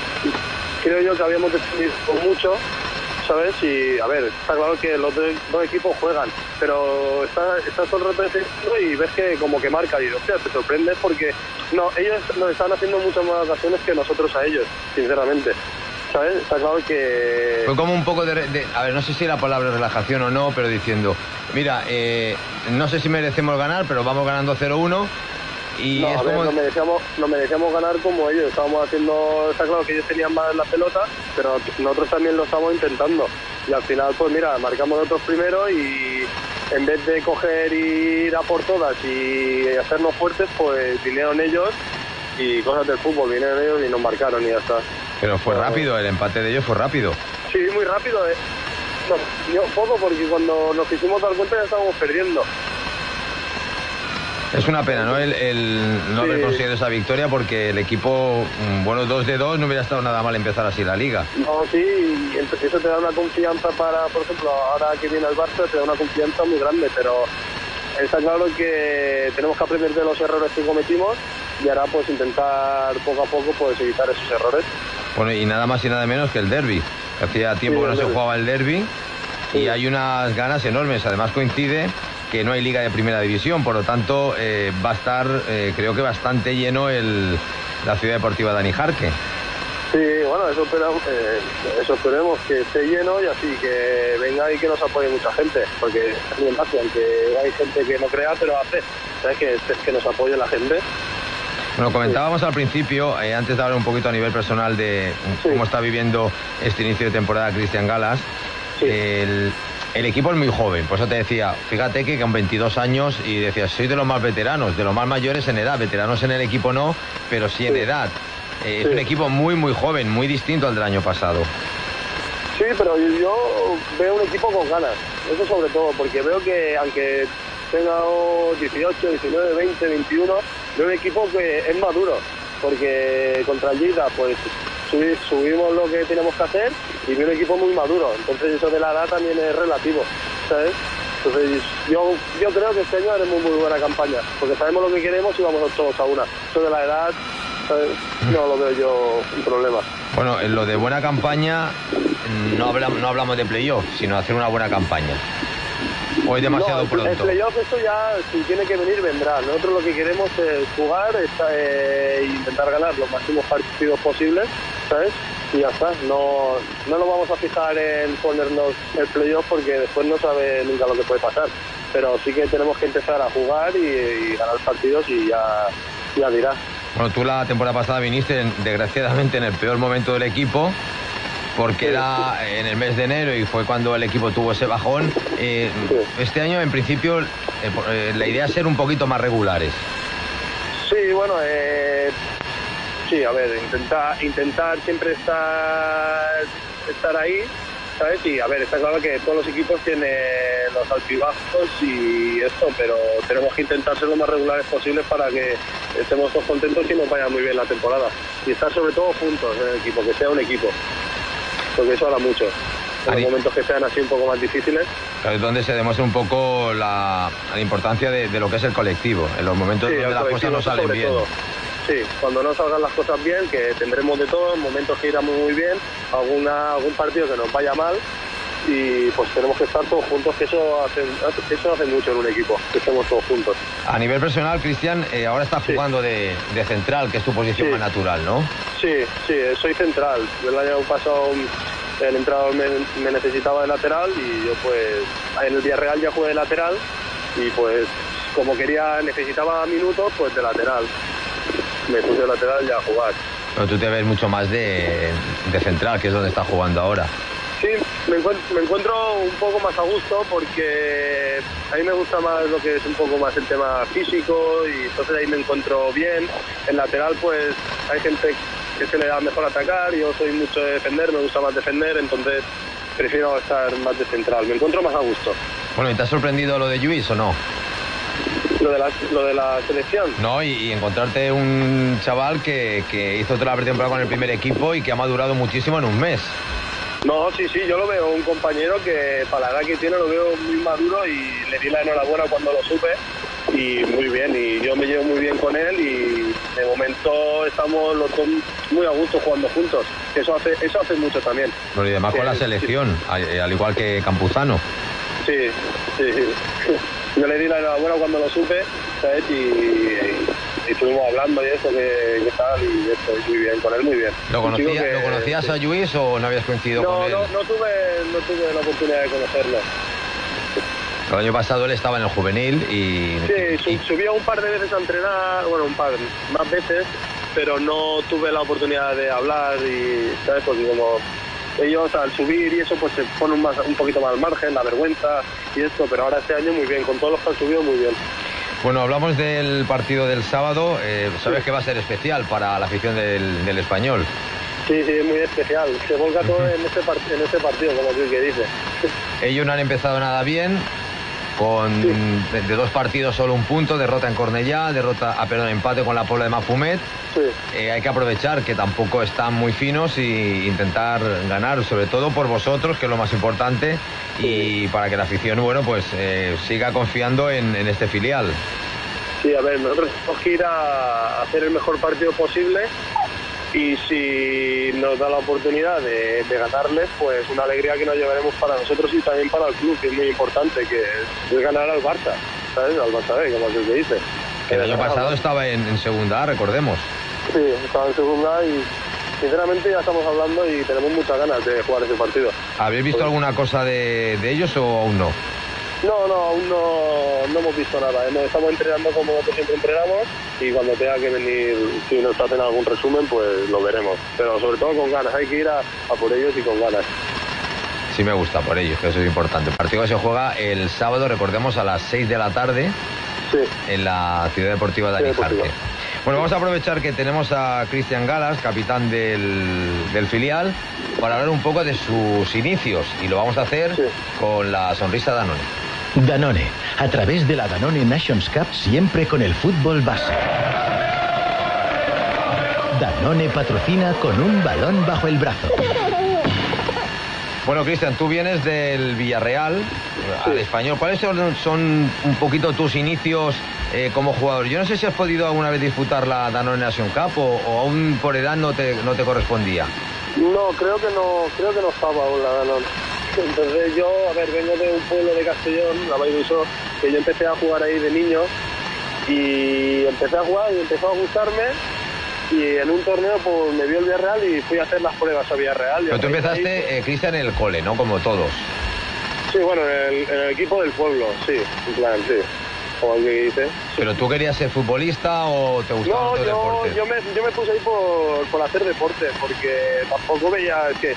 creo yo que habíamos defendido mucho, ¿sabes? Y, a ver, está claro que los dos, dos equipos juegan, pero estás está todo el rato defendiendo y ves que como que marca y, hostia, te sorprendes porque no, ellos nos están haciendo muchas más ocasiones que nosotros a ellos, sinceramente, ¿sabes? Está claro que... Fue como un poco de, de... A ver, no sé si la palabra es relajación o no, pero diciendo, mira, eh, no sé si merecemos ganar, pero vamos ganando cero uno. Y no, es a ver, como... nos merecíamos, nos merecíamos ganar como ellos, estábamos haciendo, está claro que ellos tenían más la pelota, pero nosotros también lo estamos intentando, y al final pues mira, marcamos nosotros primero y en vez de coger y ir a por todas y hacernos fuertes, pues vinieron ellos y cosas del fútbol, vinieron ellos y nos marcaron y ya está. Pero fue pero... rápido, el empate de ellos fue rápido. Sí, muy rápido, eh. no, yo poco porque cuando nos quisimos dar cuenta ya estábamos perdiendo. Es una pena, ¿no? El, el no sí. haber conseguido esa victoria porque el equipo, bueno, dos de dos no hubiera estado nada mal empezar así la liga. No, sí, y eso te da una confianza para, por ejemplo, ahora que viene el Barça, te da una confianza muy grande, pero está claro que tenemos que aprender de los errores que cometimos y ahora pues intentar poco a poco pues evitar esos errores. Bueno, y nada más y nada menos que el derbi. Hacía tiempo sí, que no se jugaba el derbi sí. y hay unas ganas enormes, además coincide que no hay liga de primera división, por lo tanto eh, va a estar, eh, creo que bastante lleno el, la Ciudad Deportiva Dani Jarque. Sí, bueno, eso esperamos, eh, eso esperemos que esté lleno y así que venga y que nos apoye mucha gente, porque es bien fácil, aunque hay gente que no crea, pero hace, ¿sabes? Que, que nos apoye la gente. Bueno, comentábamos sí. al principio, eh, antes de hablar un poquito a nivel personal de sí. cómo está viviendo este inicio de temporada Cristian Galas, sí. el... El equipo es muy joven, por eso te decía, fíjate que con veintidós años y decías, soy de los más veteranos, de los más mayores en edad, veteranos en el equipo no, pero sí en sí. edad. Eh, sí. Es un equipo muy, muy joven, muy distinto al del año pasado. Sí, pero yo veo un equipo con ganas, eso sobre todo, porque veo que aunque tenga dieciocho, diecinueve, veinte, veintiuno, veo un equipo que es maduro, porque contra el Lleida, pues... subimos lo que tenemos que hacer y viene un equipo muy maduro, entonces eso de la edad también es relativo, ¿sabes? Entonces yo, yo creo que este año haremos muy buena campaña, porque sabemos lo que queremos y vamos todos a una. Eso de la edad, ¿sabes? No lo veo yo un problema. Bueno, en lo de buena campaña no hablamos, no hablamos de playoff, sino de hacer una buena campaña. ¿O es demasiado no, pronto? El playoff, eso ya, si tiene que venir, vendrá. Nosotros lo que queremos es jugar e eh, intentar ganar los máximos partidos posibles, ¿sabes? Y ya está. No, no nos vamos a fijar en ponernos el playoff porque después no sabe nunca lo que puede pasar. Pero sí que tenemos que empezar a jugar y, y ganar partidos y ya, ya dirá. Bueno, tú la temporada pasada viniste, desgraciadamente, en el peor momento del equipo. porque era en el mes de enero y fue cuando el equipo tuvo ese bajón. Eh, Sí. Este año, en principio, eh, eh, la idea es ser un poquito más regulares. Sí, bueno, eh, sí, a ver, intentar, intentar siempre estar, estar ahí, ¿sabes? Y a ver, está claro que todos los equipos tienen los altibajos y esto, pero tenemos que intentar ser lo más regulares posibles para que estemos todos contentos y nos vaya muy bien la temporada. Y estar sobre todo juntos en el equipo, que sea un equipo, porque eso habla mucho. En Ari. los momentos que sean así un poco más difíciles. Es donde se demuestra un poco la, la importancia de, de lo que es el colectivo, en los momentos Sí, donde el las cosas colectivo no salen sobre bien. todo. Sí, cuando no salgan las cosas bien, que tendremos de todo, momentos que irán muy bien, alguna, algún partido que nos vaya mal, y pues tenemos que estar todos juntos, que eso hace, eso hace mucho en un equipo, que estemos todos juntos. A nivel personal, Cristian, eh, ahora estás Sí. jugando de, de central, que es tu posición Sí. más natural, ¿no? Sí, sí, soy central. El año pasado el entrenador me, me necesitaba de lateral y yo pues en el Villarreal ya jugué de lateral y pues como quería, necesitaba minutos, pues de lateral. Me puse de lateral ya a jugar. Pero tú te ves mucho más de, de central, que es donde estás jugando ahora. Sí, me encuentro, me encuentro un poco más a gusto porque a mí me gusta más lo que es un poco más el tema físico y entonces ahí me encuentro bien. En lateral pues hay gente que se le da mejor atacar, yo soy mucho de defender, me gusta más defender, entonces prefiero estar más de central, me encuentro más a gusto. Bueno, ¿y te ha sorprendido lo de Lluís o no? Lo de la, lo de la selección. No, y, y encontrarte un chaval que, que hizo toda la pretemporada con el primer equipo y que ha madurado muchísimo en un mes. No, sí, sí, yo lo veo un compañero que para la edad que tiene lo veo muy maduro y le di la enhorabuena cuando lo supe y muy bien, y yo me llevo muy bien con él y de momento estamos los dos muy a gusto jugando juntos, eso hace eso hace mucho también. Bueno, y además Sí, con la sí. selección, al, al igual que Campuzano. Sí, sí, sí. Yo le di la enhorabuena cuando lo supe, ¿sabes? Y, y, y estuvimos hablando y eso, que, que tal, y esto, y muy bien, con él muy bien. ¿Lo, Un chico conocía, que- ¿lo conocías a Lluís o no habías coincidido No, con él? no, no tuve, no tuve la oportunidad de conocerlo. El año pasado él estaba en el juvenil y... Sí, y- su- subía un par de veces a entrenar, bueno, un par, más veces, pero no tuve la oportunidad de hablar y, ¿sabes? Porque como ellos al subir y eso, pues se ponen un, más, un poquito más al margen, la vergüenza y esto, pero ahora este año muy bien, con todos los que han subido muy bien. Bueno, hablamos del partido del sábado. Eh, sabes que va a ser especial para la afición del, del Español. Sí, sí, es muy especial. Se volca todo en este, part- en este partido, como tú que dices. Ellos no han empezado nada bien, con de, de dos partidos solo un punto, derrota en Cornellá, derrota, ah, perdón, empate con la Pobla de Mafumet. Sí, Eh, hay que aprovechar que tampoco están muy finos y intentar ganar, sobre todo por vosotros, que es lo más importante, y para que la afición, bueno, pues eh, siga confiando en, en este filial. sí, a ver, nosotros tenemos que ir a hacer el mejor partido posible y si nos da la oportunidad de, de ganarles, pues una alegría que nos llevaremos para nosotros y también para el club, que es muy importante, que es ganar al Barça, ¿sabes? Al Barça B, como se dice. Que el año Ganar al pasado Barça. estaba en, en segunda A, recordemos. Sí, estaba en segunda y sinceramente ya estamos hablando y tenemos muchas ganas de jugar ese partido. ¿Habéis visto Pues- alguna cosa de, de ellos o aún no? No, no, aún no, no hemos visto nada. Hemos- Estamos entrenando como nosotros siempre entrenamos y cuando tenga que venir, si nos hacen algún resumen, pues lo veremos. Pero sobre todo con ganas, hay que ir a, a por ellos y con ganas. Sí me gusta por ellos, que eso es importante. El partido que se juega el sábado, recordemos, a las seis de la tarde Sí, en la Ciudad Deportiva de Ciudad Alicante. Deportiva. Bueno, vamos a aprovechar que tenemos a Cristian Galas, capitán del, del filial, para hablar un poco de sus inicios. Y lo vamos a hacer Sí. con la sonrisa Danone. Danone, a través de la Danone Nations Cup, siempre con el fútbol base. Danone patrocina con un balón bajo el brazo. Bueno, Cristian, tú vienes del Villarreal al Sí. Español. ¿Cuáles son, son un poquito tus inicios eh, como jugador? Yo no sé si has podido alguna vez disputar la Danone Nation Cup o, o aún por edad no te, no te correspondía. no, creo que no, creo que no estaba aún la Danone. Entonces yo, a ver, vengo de un pueblo de Castellón, la Vallvisó, que yo empecé a jugar ahí de niño y empecé a jugar y empezó a gustarme y en un torneo pues me vio el Villarreal y fui a hacer las pruebas a Villarreal. Y Pero tú a raíz de ahí, empezaste, eh, Cristian, en el cole, ¿no? Como todos. Sí, bueno, en el, en el equipo del pueblo, sí, en plan, sí, como el que dice. ¿Pero tú querías ser futbolista o te gustaban No, los yo, deportes? yo, me, yo me puse ahí por, por hacer deporte, porque tampoco veía, es que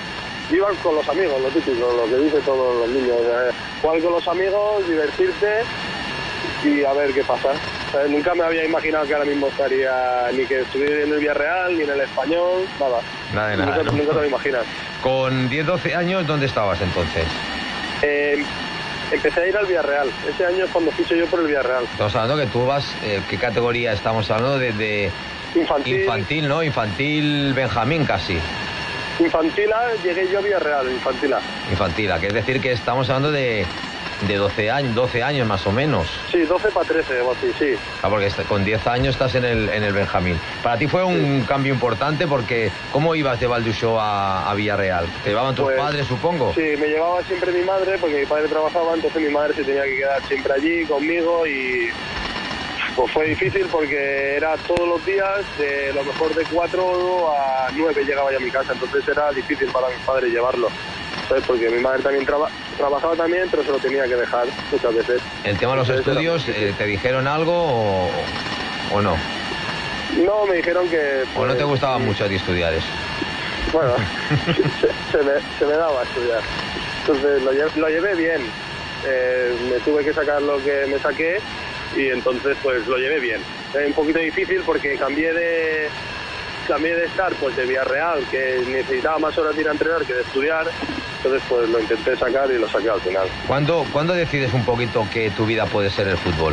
iba con los amigos, lo típico, lo que dicen todos los niños. Eh, jugar con los amigos, divertirte y a ver qué pasa. Eh, nunca me había imaginado que ahora mismo estaría ni que estuviera en el Villarreal, ni en el Español, nada. Nada de nada. Nunca, ¿no? nunca te lo imaginas. Con diez doce años, ¿dónde estabas entonces? Eh, empecé a ir al Villarreal. Ese año es cuando ficho yo por el Villarreal. Estamos hablando que tú vas, eh, ¿qué categoría estamos hablando? De, de Infantil. infantil, ¿no? Infantil Benjamín casi. Infantil A, llegué yo a Villarreal, Infantil A. Infantil A, que es decir que estamos hablando de, de doce años, doce años más o menos. Sí, doce para trece, o así, sí. Ah, porque está- con diez años estás en el, en el Benjamín. Para ti fue un Sí. cambio importante porque ¿cómo ibas de Valduxó a, a Villarreal? ¿Te llevaban tus Pues, padres, supongo? Sí, me llevaba siempre mi madre porque mi padre trabajaba, entonces mi madre se tenía que quedar siempre allí conmigo y pues fue difícil porque era todos los días, de lo mejor de cuatro a nueve llegaba ya a mi casa, entonces era difícil para mi padre llevarlo, ¿sabes? Porque mi madre también traba- trabajaba también, pero se lo tenía que dejar muchas veces. ¿El tema de los Entonces, era estudios, muy difícil. eh, te dijeron algo o, o no? No, me dijeron que... ¿O no pues, te gustaba sí. mucho a ti estudiar eso? Bueno, se, se me, se me daba a estudiar. Entonces lo, lle- lo llevé bien. Eh, me tuve que sacar lo que me saqué y entonces pues lo llevé bien. Es un poquito difícil porque cambié de cambié de estar pues de Villarreal, que necesitaba más horas de ir a entrenar que de estudiar. Entonces pues lo intenté sacar y lo saqué al final. ¿Cuándo, ¿Cuándo decides un poquito que tu vida puede ser el fútbol?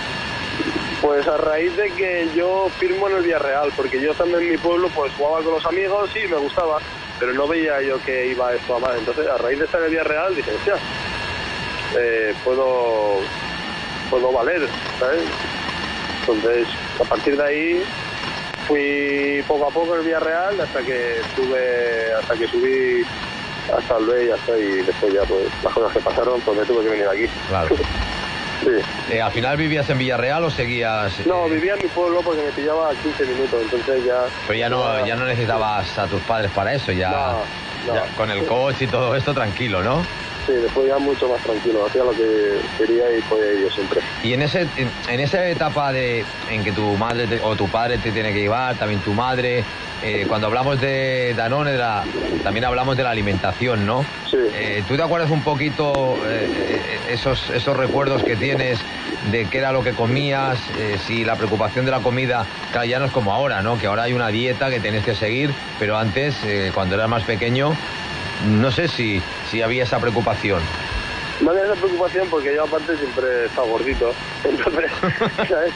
Pues a raíz de que yo firmo en el Villarreal, porque yo estando en mi pueblo pues jugaba con los amigos, sí, me gustaba, pero no veía yo que iba esto a más. Entonces a raíz de estar en el Villarreal dije, hostia, eh, puedo, puedo valer, ¿sabes? Entonces a partir de ahí fui poco a poco en el Villarreal hasta que estuve, hasta que subí hasta el B y hasta y después ya pues las cosas que pasaron pues me tuve que venir aquí. Claro. Sí. Eh, ¿Al final vivías en Villarreal o seguías...? No, eh, vivía en mi pueblo porque me pillaba a quince minutos, entonces ya... Pero ya no, ya no necesitabas a tus padres para eso, ya, No, no. ya con el coche y todo esto tranquilo, ¿no? Sí, después ya mucho más tranquilo, hacía lo que quería y podía ir yo siempre. Y en ese en, en esa etapa de en que tu madre te- o tu padre te tiene que llevar, también tu madre, eh, cuando hablamos de Danone, de la- también hablamos de la alimentación, ¿no? Sí. Eh, ¿Tú te acuerdas un poquito eh, eh, esos, esos recuerdos que tienes de qué era lo que comías, eh, si la preocupación de la comida, claro, ya no es como ahora, ¿no? Que ahora hay una dieta que tienes que seguir, pero antes, eh, cuando eras más pequeño, no sé si, si había esa preocupación. No había esa preocupación porque yo aparte siempre he estado gordito, entonces, ¿sabes?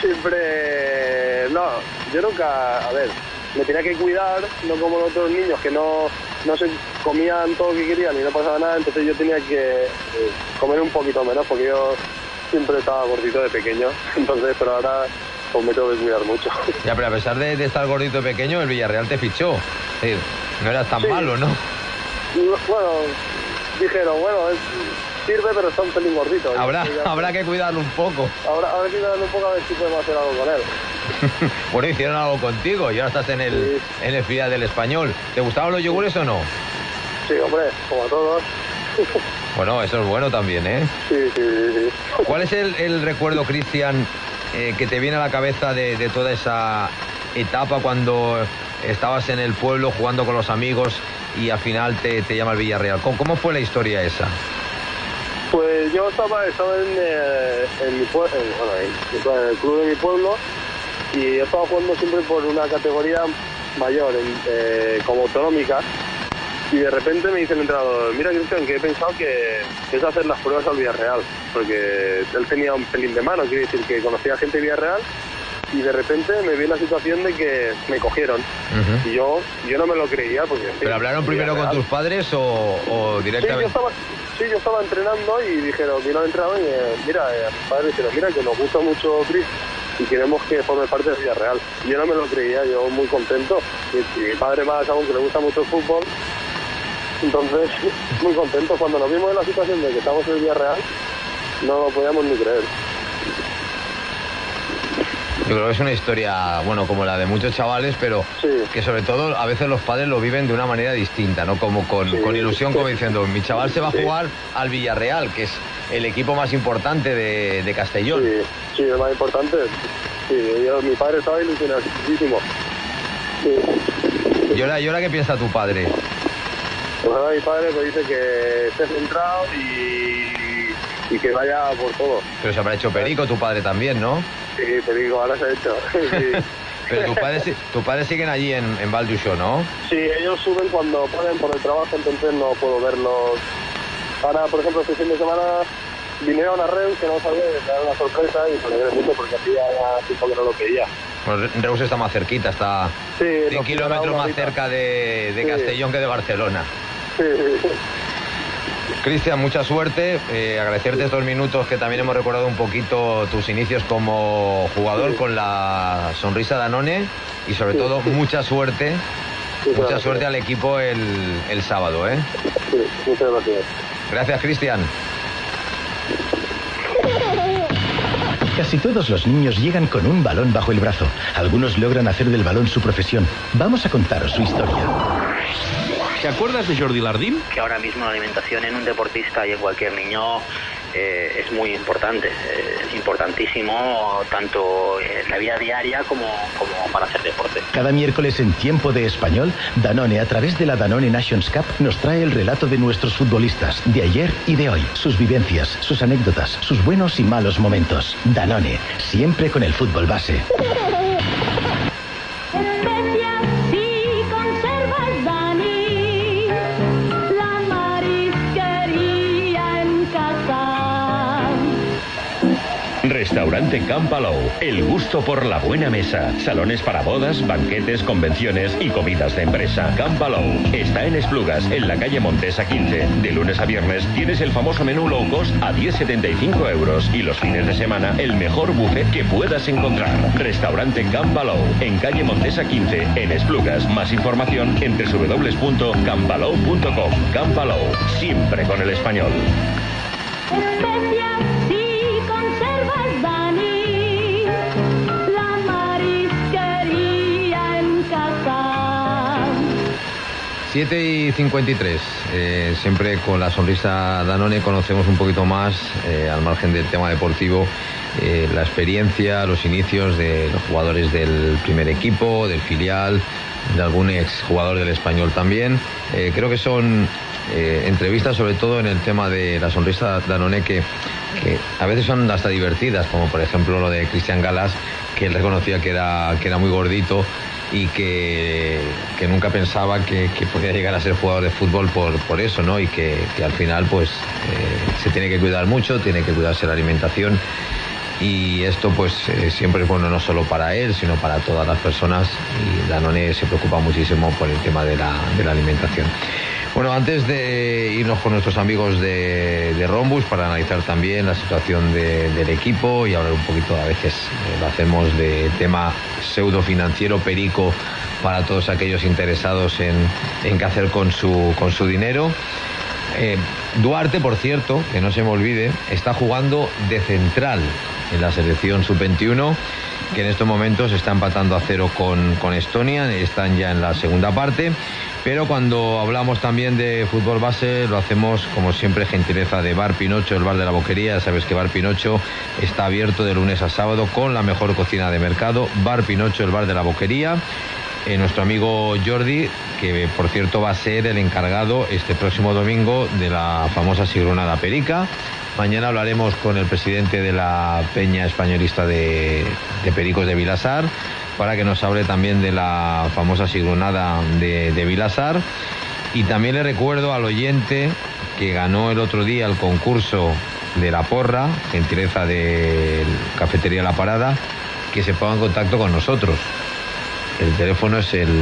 Siempre... No, yo nunca... A ver, me tenía que cuidar, no como los otros niños que no, no se comían todo lo que querían y no pasaba nada, entonces yo tenía que eh, comer un poquito menos porque yo siempre estaba gordito de pequeño, entonces, pero ahora pues me tengo que cuidar mucho. Ya, pero a pesar de, de estar gordito y pequeño, el Villarreal te fichó. Es decir, no eras tan Sí. malo, ¿no? Y, bueno, dijeron, bueno, es- sirve pero está un pelín gordito. Y Habrá, ya- habrá que cuidarlo un poco. Ahora, ahora sí darle un poco a ver si podemos hacer algo con él. Bueno, hicieron algo contigo y ahora estás en el, Sí. en el filial del Español. ¿Te gustaban los yogures o no? Sí, hombre, como a todos. Bueno, eso es bueno también, ¿eh? Sí, sí, sí, sí. ¿Cuál es el, el recuerdo, Cristian, eh, que te viene a la cabeza de, de toda esa etapa cuando estabas en el pueblo jugando con los amigos y al final te, te llama el Villarreal? ¿Cómo, cómo fue la historia esa? Pues yo estaba, estaba en, eh, en mi pueblo, bueno, en, en el club de mi pueblo y yo estaba jugando siempre por una categoría mayor, en, eh, como autonómica. Y de repente me dice el entrenador, mira Cristian, que he pensado que es hacer las pruebas al Villarreal, porque él tenía un pelín de mano, quiere decir que conocía gente de Villarreal, y de repente me vi en la situación de que me cogieron. Ujú. Y yo yo no me lo creía, porque... ¿Pero hablaron primero con tus padres o, o Sí, yo directamente? estaba, sí, yo estaba entrenando y dijeron, vino el entrenador y eh, mira, eh, a mis padres dijeron, mira, que nos gusta mucho Chris y queremos que forme parte del Villarreal. Y yo no me lo creía, yo muy contento. Y, y mi padre más aún, que le gusta mucho el fútbol. Entonces, muy contento. Cuando nos vimos en la situación de que estamos en el Villarreal, no lo podíamos ni creer. Yo creo que es una historia, bueno, como la de muchos chavales, pero Sí. que sobre todo a veces los padres lo viven de una manera distinta, ¿no? Como con, Sí, con ilusión, sí. como diciendo, mi chaval se va a Sí. jugar al Villarreal, que es el equipo más importante de, de Castellón. Sí, sí, es más importante. Sí, yo, mi padre estaba ilusionadísimo. Sí. ¿Y ahora, ¿Y ahora qué piensa tu padre? Pues ahora mi padre me dice que esté centrado y, y que vaya por todo. Pero se habrá hecho perico tu padre también, ¿no? Sí, perico, ahora se ha hecho. Sí. Pero tus padres, tus padres siguen allí en, en Val d'Uixó, ¿no? Sí, ellos suben cuando pueden por el trabajo, entonces no puedo verlos. Ahora, por ejemplo, este fin de semana vinieron a Reus, que no sabía, me da una sorpresa y me alegré mucho porque hacía tiempo que no lo veía. Pues Reus está más cerquita, está sí, cien kilómetros más cerca de, de sí. Castellón que de Barcelona. Sí. Cristian, mucha suerte, eh, agradecerte estos minutos que también hemos recordado un poquito tus inicios como jugador sí. con la sonrisa Danone y sobre sí, todo sí. mucha suerte, sí, mucha gracias. suerte al equipo el, el sábado, ¿eh? Sí, muchas gracias. Gracias, Cristian. Casi todos los niños llegan con un balón bajo el brazo. Algunos logran hacer del balón su profesión. Vamos a contaros su historia. ¿Te acuerdas de Jordi Lardín? Que ahora mismo la alimentación en un deportista y en cualquier niño eh, es muy importante. Eh, es importantísimo tanto en la vida diaria como, como para hacer deporte. Cada miércoles en Tiempo de Español, Danone, a través de la Danone Nations Cup, nos trae el relato de nuestros futbolistas, de ayer y de hoy. Sus vivencias, sus anécdotas, sus buenos y malos momentos. Danone, siempre con el fútbol base. Restaurante Can Palou, el gusto por la buena mesa. Salones para bodas, banquetes, convenciones y comidas de empresa. Can Palou está en Esplugas, en la calle Montesa quince. De lunes a viernes tienes el famoso menú low cost a diez setenta y cinco euros y los fines de semana el mejor buffet que puedas encontrar. Restaurante Can Palou, en calle Montesa quince, en Esplugas. Más información en doble u doble u doble u punto can palou punto com. Can Palou, siempre con el español. siete y cincuenta y tres, eh, siempre con la sonrisa Danone conocemos un poquito más, eh, al margen del tema deportivo, eh, la experiencia, los inicios de los jugadores del primer equipo, del filial, de algún exjugador del Español también. Eh, creo que son eh, entrevistas sobre todo en el tema de la sonrisa Danone que, que a veces son hasta divertidas, como por ejemplo lo de Cristian Galas, que él reconocía que era, que era muy gordito y que, que nunca pensaba que, que podía llegar a ser jugador de fútbol por, por eso, ¿no? Y que, que al final pues eh, se tiene que cuidar mucho, tiene que cuidarse la alimentación y esto pues eh, siempre es bueno no solo para él, sino para todas las personas y Danone se preocupa muchísimo por el tema de la, de la alimentación. Bueno, antes de irnos con nuestros amigos de, de Rhombus para analizar también la situación de, del equipo y hablar un poquito, a veces eh, lo hacemos de tema pseudo financiero, perico, para todos aquellos interesados en, en qué hacer con su, con su dinero. Eh, Duarte, por cierto, que no se me olvide, está jugando de central en la selección sub veintiuno, que en estos momentos está empatando a cero con, con Estonia, están ya en la segunda parte. Pero cuando hablamos también de fútbol base, lo hacemos, como siempre, gentileza de Bar Pinocho, el bar de la Boquería. Ya sabes que Bar Pinocho está abierto de lunes a sábado con la mejor cocina de mercado. Bar Pinocho, el bar de la Boquería. Eh, nuestro amigo Jordi, que por cierto va a ser el encargado este próximo domingo de la famosa sigronada Perica. Mañana hablaremos con el presidente de la Peña Españolista de, de Pericos de Vilasar, para que nos hable también de la famosa sigronada de, de Vilasar. Y también le recuerdo al oyente que ganó el otro día el concurso de la porra, gentileza de Cafetería La Parada, que se ponga en contacto con nosotros. El teléfono es el,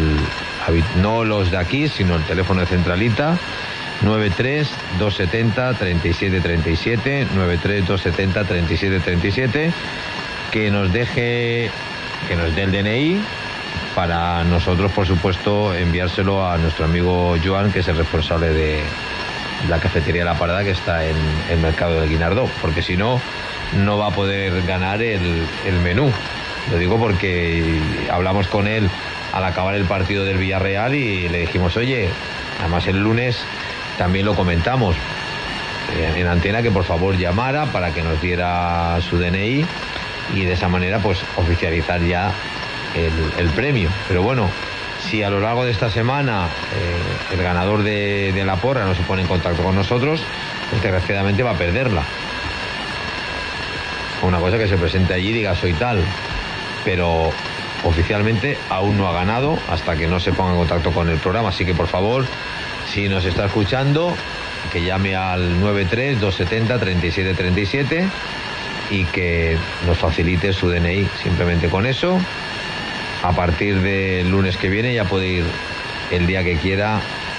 no los de aquí, sino el teléfono de Centralita, nueve tres dos siete cero tres siete tres siete, nueve tres dos siete cero tres siete tres siete, que nos deje, que nos dé el D N I para nosotros, por supuesto, enviárselo a nuestro amigo Joan, que es el responsable de la Cafetería La Parada, que está en el mercado del Guinardó, porque si no, no va a poder ganar el, el menú. Lo digo porque hablamos con él al acabar el partido del Villarreal y le dijimos, oye, además el lunes también lo comentamos en antena, que por favor llamara para que nos diera su D N I y de esa manera pues oficializar ya el, el premio. Pero bueno, si si a lo largo de esta semana eh, el ganador de, de la porra no se pone en contacto con nosotros, pues desgraciadamente va a perderla. Una cosa que se presente allí y diga soy tal, pero oficialmente aún no ha ganado hasta que no se ponga en contacto con el programa. Así que por favor, si nos está escuchando, que llame al nueve tres dos siete cero tres siete tres siete y que nos facilite su D N I. Simplemente con eso, a partir del lunes que viene ya puede ir el día que quiera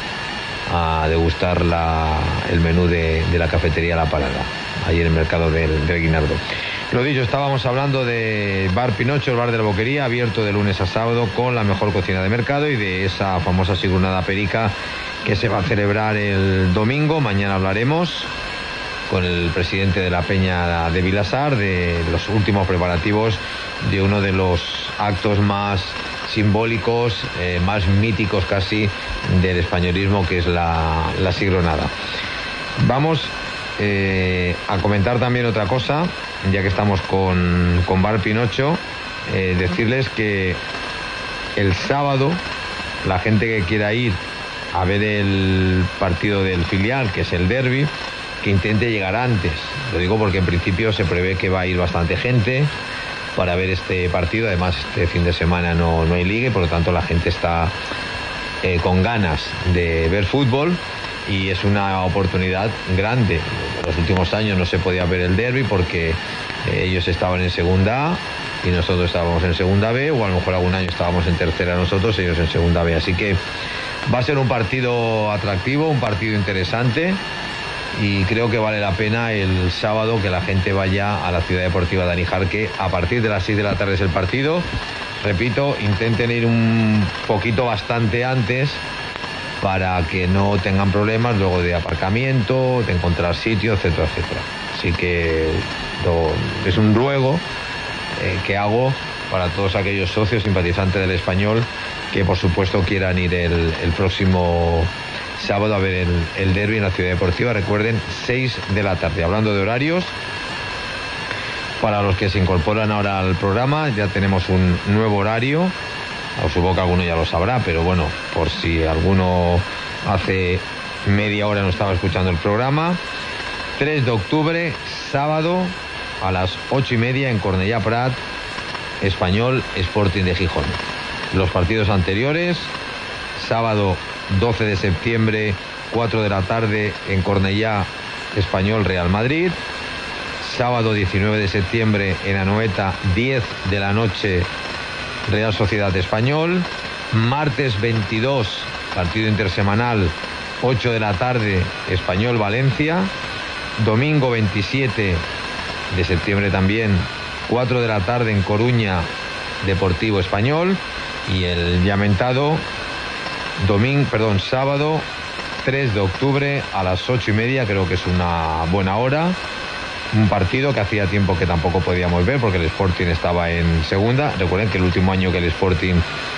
a degustar la, el menú de, de la cafetería La Parada, ahí en el mercado del, del Guinardo. Lo dicho, estábamos hablando de Bar Pinocho, el bar de la Boquería, abierto de lunes a sábado con la mejor cocina de mercado, y de esa famosa sigurnada perica que se va a celebrar el domingo. Mañana hablaremos con el presidente de la Peña de Vilasar de los últimos preparativos de uno de los actos más simbólicos, eh, más míticos casi del españolismo, que es la, la sigronada. Vamos eh, a comentar también otra cosa, ya que estamos con, con Bar Pinocho, eh, decirles que el sábado la gente que quiera ir a ver el partido del filial, que es el derbi, que intente llegar antes. Lo digo porque en principio se prevé que va a ir bastante gente para ver este partido. Además, este fin de semana no, no hay liga y por lo tanto la gente está eh, con ganas de ver fútbol, y es una oportunidad grande. En los últimos años no se podía ver el derbi porque eh, ellos estaban en segunda A y nosotros estábamos en segunda B, o a lo mejor algún año estábamos en tercera nosotros, ellos en segunda B. Así que va a ser un partido atractivo, un partido interesante, y creo que vale la pena el sábado que la gente vaya a la Ciudad Deportiva de Aníjar, que a partir de las seis de la tarde es el partido. Repito, intenten ir un poquito bastante antes para que no tengan problemas luego de aparcamiento, de encontrar sitio, etcétera, etcétera. Así que lo, es un ruego eh, que hago para todos aquellos socios simpatizantes del Español que por supuesto quieran ir el, el próximo sábado a ver el, el derbi en la Ciudad Deportiva. Recuerden, seis de la tarde. Hablando de horarios, para los que se incorporan ahora al programa, ya tenemos un nuevo horario. Os supongo que alguno ya lo sabrá, pero bueno, por si alguno hace media hora no estaba escuchando el programa. tres de octubre, sábado, a las ocho y media en Cornellà Prat, Español Sporting de Gijón. Los partidos anteriores: sábado doce de septiembre, cuatro de la tarde en Cornellà, Español Real Madrid. Sábado diecinueve de septiembre en Anoeta, diez de la noche, Real Sociedad Español. Martes veintidós, partido intersemanal, ocho de la tarde, Español Valencia. Domingo veintisiete de septiembre también, cuatro de la tarde en Coruña, Deportivo Español. Y el ya mentado domingo, perdón, sábado tres de octubre a las ocho y media, creo que es una buena hora. Un partido que hacía tiempo que tampoco podíamos ver porque el Sporting estaba en segunda. Recuerden que el último año que el Sporting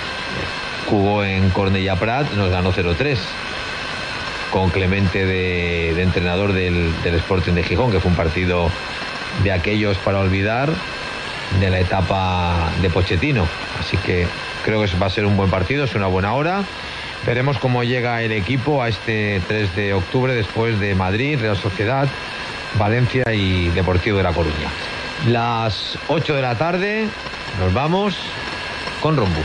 jugó en Cornellà Prat nos ganó cero tres con Clemente de, de entrenador del, del Sporting de Gijón, que fue un partido de aquellos para olvidar de la etapa de Pochettino. Así que creo que va a ser un buen partido, es una buena hora. Veremos cómo llega el equipo a este tres de octubre después de Madrid, Real Sociedad, Valencia y Deportivo de La Coruña. Las ocho de la tarde nos vamos con Rombus.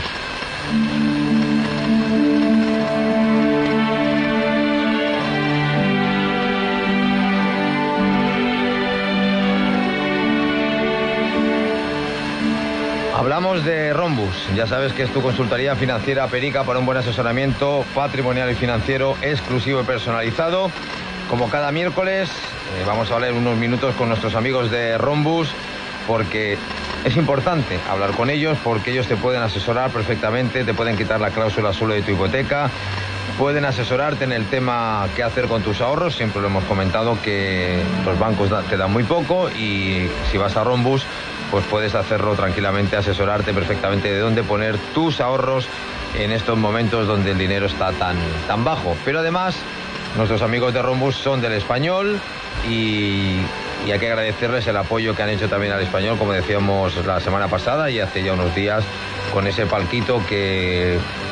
Hablamos de Rombus. Ya sabes que es tu consultoría financiera perica para un buen asesoramiento patrimonial y financiero exclusivo y personalizado. Como cada miércoles, eh, vamos a hablar unos minutos con nuestros amigos de Rombus, porque es importante hablar con ellos, porque ellos te pueden asesorar perfectamente, te pueden quitar la cláusula suelo de tu hipoteca, pueden asesorarte en el tema qué hacer con tus ahorros. Siempre lo hemos comentado que los bancos te dan muy poco, y si vas a Rombus, pues puedes hacerlo tranquilamente, asesorarte perfectamente de dónde poner tus ahorros en estos momentos donde el dinero está tan, tan bajo. Pero además, nuestros amigos de Rombus son del Español, y, y hay que agradecerles el apoyo que han hecho también al Español, como decíamos la semana pasada y hace ya unos días, con ese palquito que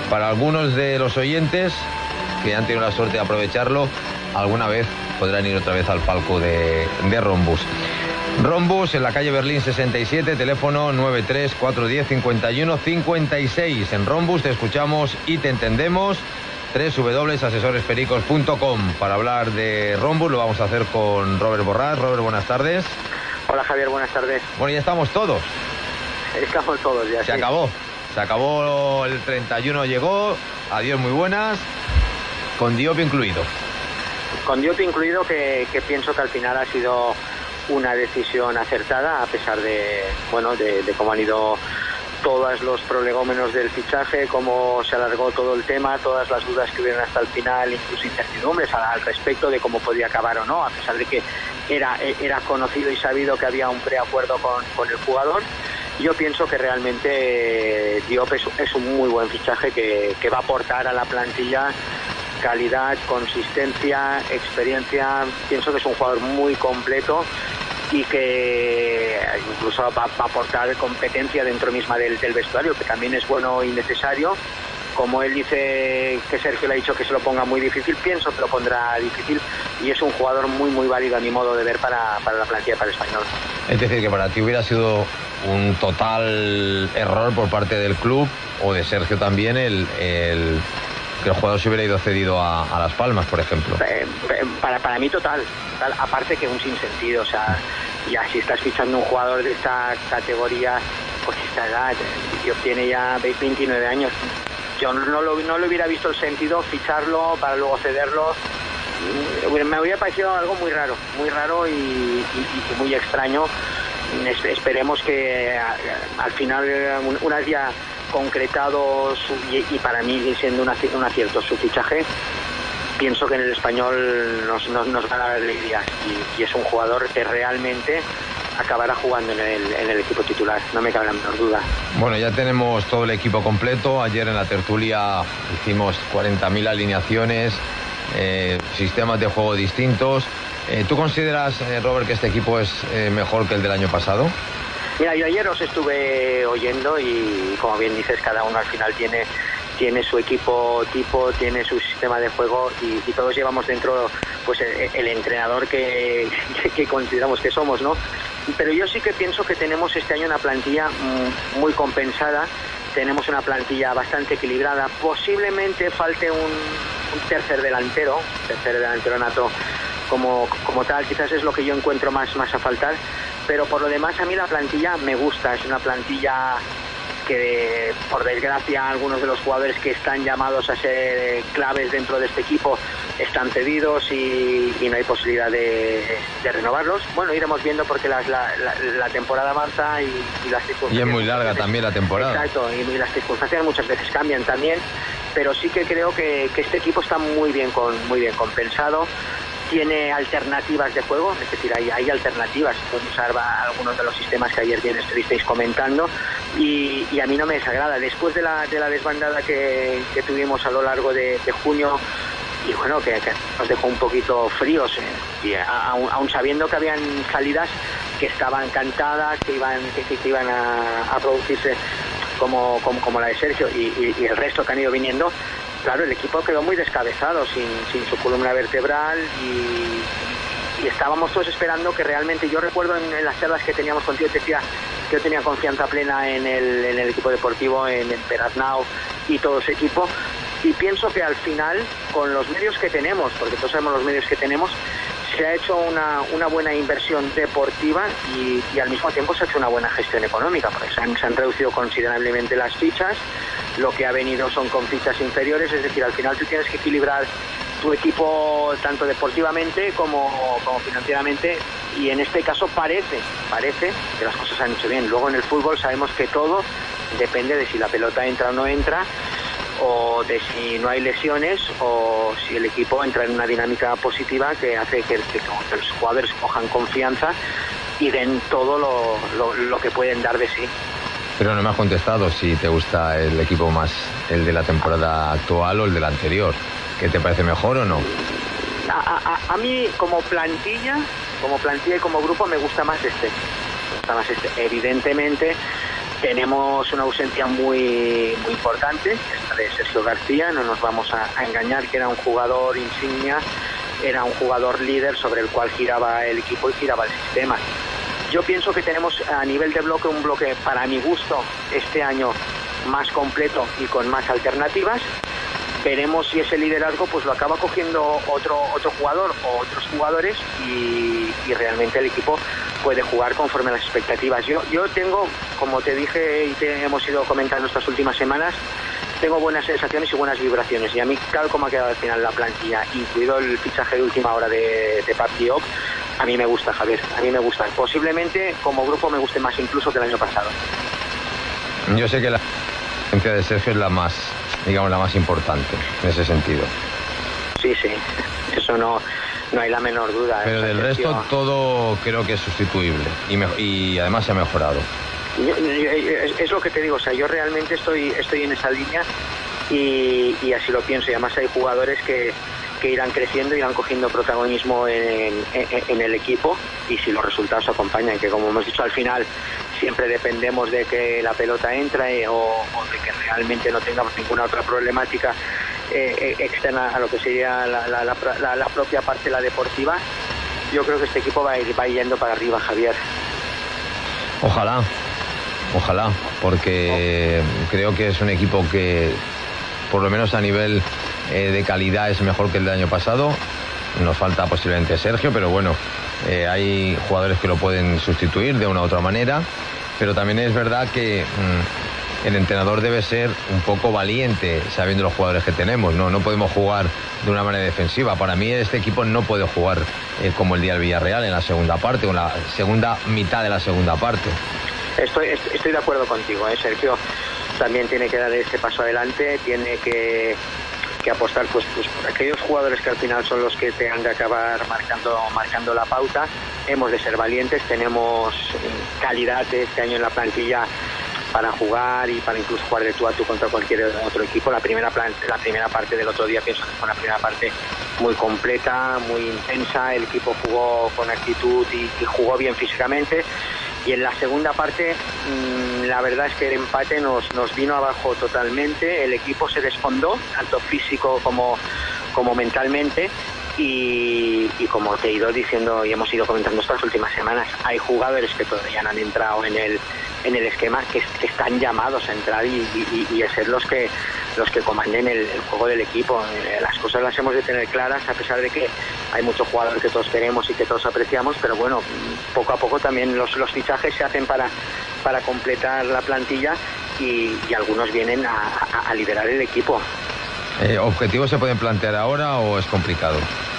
para algunos de los oyentes que han tenido la suerte de aprovecharlo, alguna vez podrán ir otra vez al palco de, de Rombus. Rombus en la calle Berlín sesenta y siete, teléfono nueve tres cuatro uno cero cinco uno cinco seis. En Rombus te escuchamos y te entendemos. doble u doble u doble u punto asesores pericos punto com. Para hablar de Rombus lo vamos a hacer con Robert Borràs. Robert, buenas tardes. Hola Javier, buenas tardes. Bueno, ya estamos todos. Estamos todos ya. Se sí. acabó. Se acabó el treinta y uno, llegó. Adiós, muy buenas. Con Diop incluido. Con Diop incluido, que, que pienso que al final ha sido una decisión acertada, a pesar de, bueno, de, de cómo han ido todos los prolegómenos del fichaje, cómo se alargó todo el tema, todas las dudas que hubieron hasta el final, incluso incertidumbres al, al respecto de cómo podía acabar o no, a pesar de que era, era conocido y sabido que había un preacuerdo con, con el jugador. Yo pienso que realmente eh, Diop es, es un muy buen fichaje que, que va a aportar a la plantilla calidad, consistencia, experiencia. Pienso que es un jugador muy completo y que incluso va, va a aportar competencia dentro misma del, del vestuario, que también es bueno y necesario. Como él dice que Sergio le ha dicho que se lo ponga muy difícil, pienso que lo pondrá difícil, y es un jugador muy muy válido a mi modo de ver para, para la plantilla, para el Español. Es decir, que para ti hubiera sido un total error por parte del club o de Sergio también el... el... que el jugador se hubiera ido cedido a, a Las Palmas, por ejemplo. Para, para mí total, total, aparte que un sinsentido, o sea, ya si estás fichando un jugador de esta categoría, pues esta edad, y obtiene ya veintinueve años, yo no lo, no lo hubiera visto el sentido ficharlo para luego cederlo. Me hubiera parecido algo muy raro, muy raro y, y, y muy extraño. Esperemos que al final, una vez ya concretado su, y, y para mí siendo un, un acierto su fichaje, pienso que en el Español nos, nos, nos va a dar alegría, y, y es un jugador que realmente acabará jugando en el, en el equipo titular, no me cabe la menor duda. Bueno, ya tenemos todo el equipo completo. Ayer en la tertulia hicimos cuarenta mil alineaciones, eh, sistemas de juego distintos. Eh, ¿Tú consideras, eh, Robert, que este equipo es eh, mejor que el del año pasado? Mira, yo ayer os estuve oyendo y, como bien dices, cada uno al final tiene tiene su equipo tipo, tiene su sistema de juego, y, y todos llevamos dentro pues el, el entrenador que, que, que consideramos que somos, ¿no? Pero yo sí que pienso que tenemos este año una plantilla muy compensada, tenemos una plantilla bastante equilibrada. Posiblemente falte un, un tercer delantero, tercer delantero nato como, como tal, quizás es lo que yo encuentro más, más a faltar. Pero por lo demás a mí la plantilla me gusta, es una plantilla que por desgracia algunos de los jugadores que están llamados a ser claves dentro de este equipo están cedidos y, y no hay posibilidad de, de renovarlos. Bueno, iremos viendo porque la, la, la, la temporada avanza y, y las circunstancias... Y es muy larga también la temporada. Exacto, y, y las circunstancias muchas veces cambian también, pero sí que creo que, que este equipo está muy bien, con, muy bien compensado. Tiene alternativas de juego, es decir, hay, hay alternativas, pueden usar algunos de los sistemas que ayer bien estuvisteis comentando, y, y a mí no me desagrada. Después de la, de la desbandada que, que tuvimos a lo largo de, de junio, y bueno, que, que nos dejó un poquito fríos, eh, y aún, aún sabiendo que habían salidas que estaban cantadas, que iban, que, que iban a, a producirse como, como, como la de Sergio y, y, y el resto que han ido viniendo. Claro, el equipo quedó muy descabezado, sin, sin su columna vertebral, y, y estábamos todos esperando que realmente... Yo recuerdo en, en las charlas que teníamos contigo, te decía que yo tenía confianza plena en el, en el equipo deportivo, en, en Peraznau y todo ese equipo, y pienso que al final, con los medios que tenemos, porque todos sabemos los medios que tenemos, se ha hecho una, una buena inversión deportiva y, y al mismo tiempo se ha hecho una buena gestión económica, porque se han, se han reducido considerablemente las fichas. Lo que ha venido son con fichas inferiores, es decir, al final tú tienes que equilibrar tu equipo tanto deportivamente como, como financieramente, y en este caso parece, parece que las cosas se han hecho bien. Luego en el fútbol sabemos que todo depende de si la pelota entra o no entra, o de si no hay lesiones, o si el equipo entra en una dinámica positiva que hace que, que, que los jugadores cojan confianza y den todo lo, lo, lo que pueden dar de sí. Pero no me has contestado si te gusta el equipo más, el de la temporada actual o el de la anterior. ¿Qué te parece mejor o no? A, a, a mí como plantilla, como plantilla y como grupo me gusta más este. Me gusta más este. Evidentemente Tenemos una ausencia muy muy importante, esta de Sergio García, no nos vamos a, a engañar, que era un jugador insignia, era un jugador líder sobre el cual giraba el equipo y giraba el sistema. Yo pienso que tenemos a nivel de bloque un bloque, para mi gusto, este año más completo y con más alternativas. Veremos si ese liderazgo pues lo acaba cogiendo otro otro jugador o otros jugadores y, y realmente el equipo puede jugar conforme a las expectativas. Yo yo tengo, como te dije y te hemos ido comentando estas últimas semanas, tengo buenas sensaciones y buenas vibraciones. Y a mí, tal como ha quedado al final la plantilla, incluido el fichaje de última hora de, de Pape Diop, a mí me gusta, Javier, a mí me gusta. Posiblemente como grupo me guste más incluso que el año pasado. Yo sé que la presencia de Sergio es la más, digamos, la más importante en ese sentido. Sí, sí, eso no, no hay la menor duda. Pero del Sergio... resto todo creo que es sustituible y, me, y además se ha mejorado. Yo, yo, es, es lo que te digo, o sea, yo realmente estoy estoy en esa línea y, y así lo pienso. Y además hay jugadores que, que irán creciendo, irán cogiendo protagonismo en, en, en el equipo, y si los resultados acompañan, que como hemos dicho al final siempre dependemos de que la pelota entre o, o de que realmente no tengamos ninguna otra problemática eh, externa a lo que sería la, la, la, la, la propia parte, la deportiva. Yo creo que este equipo va a ir, va yendo para arriba, Javier. Ojalá, ojalá, porque oh. creo que es un equipo que por lo menos a nivel eh, de calidad es mejor que el del año pasado. Nos falta posiblemente Sergio, pero bueno, eh, hay jugadores que lo pueden sustituir de una u otra manera, pero también es verdad que mmm, el entrenador debe ser un poco valiente sabiendo los jugadores que tenemos, no no podemos jugar de una manera defensiva. Para mí este equipo no puede jugar eh, como el día del Villarreal en la segunda parte o en la segunda mitad de la segunda parte. Estoy, estoy de acuerdo contigo, ¿eh? Sergio también tiene que dar ese paso adelante, tiene que que apostar pues, pues por aquellos jugadores que al final son los que tengan que acabar marcando marcando la pauta. Hemos de ser valientes, tenemos calidad este año en la plantilla para jugar y para incluso jugar de tú a tú contra cualquier otro equipo. La primera plan, la primera parte del otro día pienso que fue una primera parte muy completa, muy intensa, el equipo jugó con actitud y, y jugó bien físicamente. Y en la segunda parte, mmm, la verdad es que el empate nos, nos vino abajo totalmente, el equipo se desfondó, tanto físico como, como mentalmente, y, y como te he ido diciendo y hemos ido comentando estas últimas semanas, hay jugadores que todavía no han entrado en el, en el esquema, que, que están llamados a entrar y, y, y a ser los que, los que comanden el, el juego del equipo. Las cosas las hemos de tener claras, a pesar de que hay muchos jugadores que todos queremos y que todos apreciamos, pero bueno, poco a poco también los, los fichajes se hacen para, para completar la plantilla y, y algunos vienen a, a, a liderar el equipo. Eh, ¿Objetivos se pueden plantear ahora o es complicado?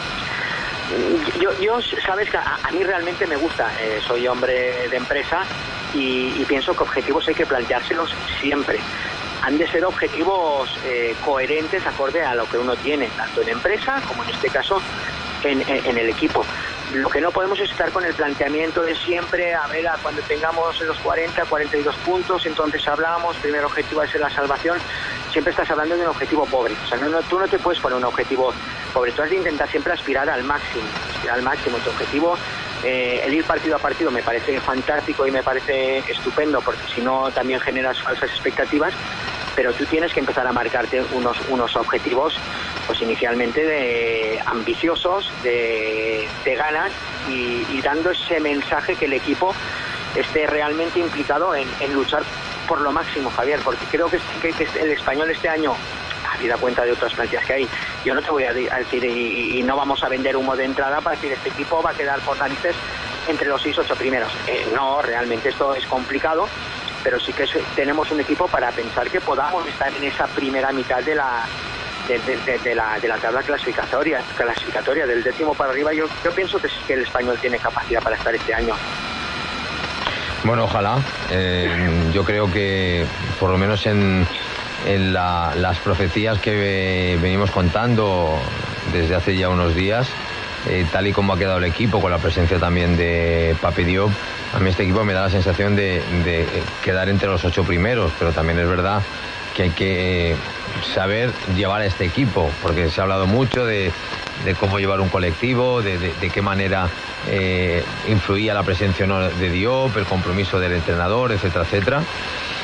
Yo, yo sabes que a, a mí realmente me gusta, eh, soy hombre de empresa y, y pienso que objetivos hay que planteárselos siempre. Han de ser objetivos eh, coherentes, acorde a lo que uno tiene, tanto en empresa como en este caso en, en, en el equipo. Lo que no podemos es estar con el planteamiento de siempre, a ver, a cuando tengamos los cuarenta, cuarenta y dos puntos, entonces hablamos, primer objetivo va a ser la salvación. Siempre estás hablando de un objetivo pobre, o sea, no, no, tú no te puedes poner un objetivo pobre, tú has de intentar siempre aspirar al máximo, aspirar al máximo. Tu objetivo, eh, el ir partido a partido me parece fantástico y me parece estupendo, porque si no también generas falsas expectativas, pero tú tienes que empezar a marcarte unos, unos objetivos, pues inicialmente de ambiciosos, de, de ganas y, y dando ese mensaje que el equipo esté realmente implicado en, en luchar por lo máximo, Javier, porque creo que, que, que el Español este año, habida cuenta de otras plantillas que hay, yo no te voy a decir y, y no vamos a vender humo de entrada para decir este equipo va a quedar por narices entre los seis ocho primeros. Eh, no, realmente esto es complicado, pero sí que tenemos un equipo para pensar que podamos estar en esa primera mitad de la de, de, de, de la, de la tabla clasificatoria, clasificatoria del décimo para arriba. Yo, yo pienso que sí que el Español tiene capacidad para estar este año. Bueno, ojalá. Eh, yo creo que por lo menos en, en la, las profecías que venimos contando desde hace ya unos días, eh, tal y como ha quedado el equipo, con la presencia también de Pape Diop, a mí este equipo me da la sensación de, de quedar entre los ocho primeros, pero también es verdad que hay que saber llevar a este equipo, porque se ha hablado mucho de, de cómo llevar un colectivo, de, de, de qué manera eh, influía la presencia de Diop, el compromiso del entrenador, etcétera, etcétera.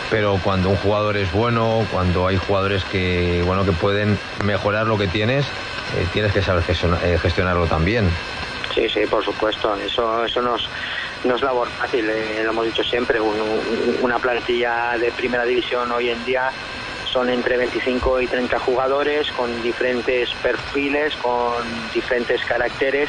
pero cuando un jugador es bueno, cuando hay jugadores que, bueno, que pueden mejorar lo que tienes, eh, tienes que saber gestionar, eh, gestionarlo también. Sí, sí, por supuesto, eso, eso nos, no es labor fácil, eh, lo hemos dicho siempre, un, un, una plantilla de primera división hoy en día son entre veinticinco y treinta jugadores con diferentes perfiles, con diferentes caracteres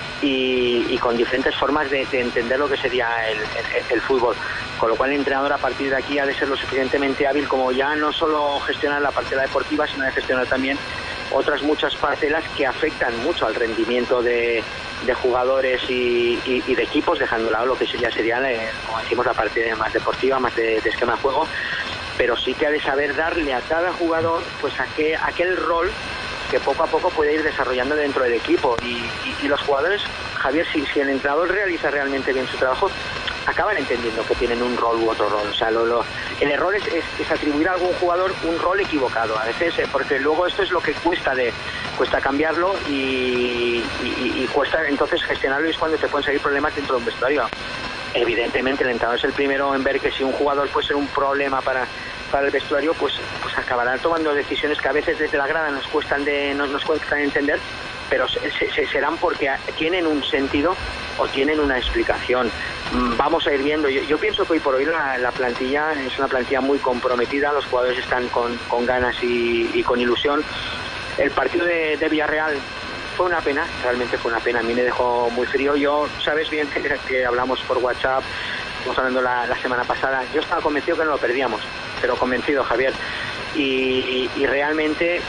y, y con diferentes formas de, de entender lo que sería el, el, el fútbol. Con lo cual el entrenador a partir de aquí ha de ser lo suficientemente hábil como ya no solo gestionar la parcela deportiva, sino de gestionar también otras muchas parcelas que afectan mucho al rendimiento de, de jugadores y, y, y de equipos, dejando de lado lo que ya sería, eh, como decimos, la parte más deportiva, más de, de esquema de juego, pero sí que ha de saber darle a cada jugador pues aquel, aquel rol que poco a poco puede ir desarrollando dentro del equipo. Y, y, y los jugadores, Javier, si, si el entrenador realiza realmente bien su trabajo, acaban entendiendo que tienen un rol u otro rol. O sea, lo, lo, el error es, es, es atribuir a algún jugador un rol equivocado a veces, eh, porque luego esto es lo que cuesta de cuesta cambiarlo y, y, y cuesta entonces gestionarlo, y es cuando te pueden salir problemas dentro de un vestuario. Evidentemente el entrenador es el primero en ver que si un jugador puede ser un problema para, para el vestuario, pues, pues acabarán tomando decisiones que a veces desde la grada nos cuestan de nos, nos cuestan entender, pero se, se, serán porque tienen un sentido o tienen una explicación. Vamos a ir viendo. Yo, yo pienso que hoy por hoy la, la plantilla es una plantilla muy comprometida, los jugadores están con, con ganas y, y con ilusión. El partido de, de Villarreal fue una pena, realmente fue una pena, a mí me dejó muy frío. Yo, sabes bien que hablamos por WhatsApp, estamos hablando la, la semana pasada, yo estaba convencido que no lo perdíamos, pero convencido, Javier, y, y, y realmente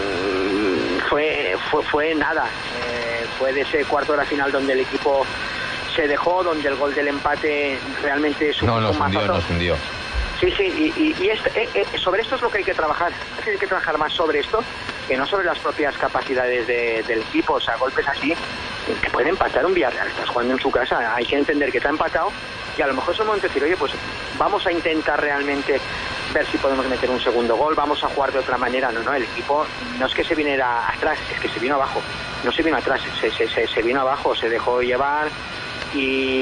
mmm, fue, fue, fue nada, eh, fue de ese cuarto de la final donde el equipo se dejó, donde el gol del empate realmente supuso no, nos un hundió, mazazo. nos hundió. Sí, sí, y, y, y este, eh, eh, sobre esto es lo que hay que trabajar. Hay que trabajar más sobre esto que no sobre las propias capacidades de, del equipo. O sea, golpes así que puede empatar un Villarreal. Estás jugando en su casa, hay que entender que está empatado y a lo mejor es el momento de decir, oye, pues vamos a intentar realmente ver si podemos meter un segundo gol, vamos a jugar de otra manera. No, no, el equipo no es que se viniera atrás, es que se vino abajo. No se vino atrás, se, se, se, se vino abajo, se dejó llevar. Y,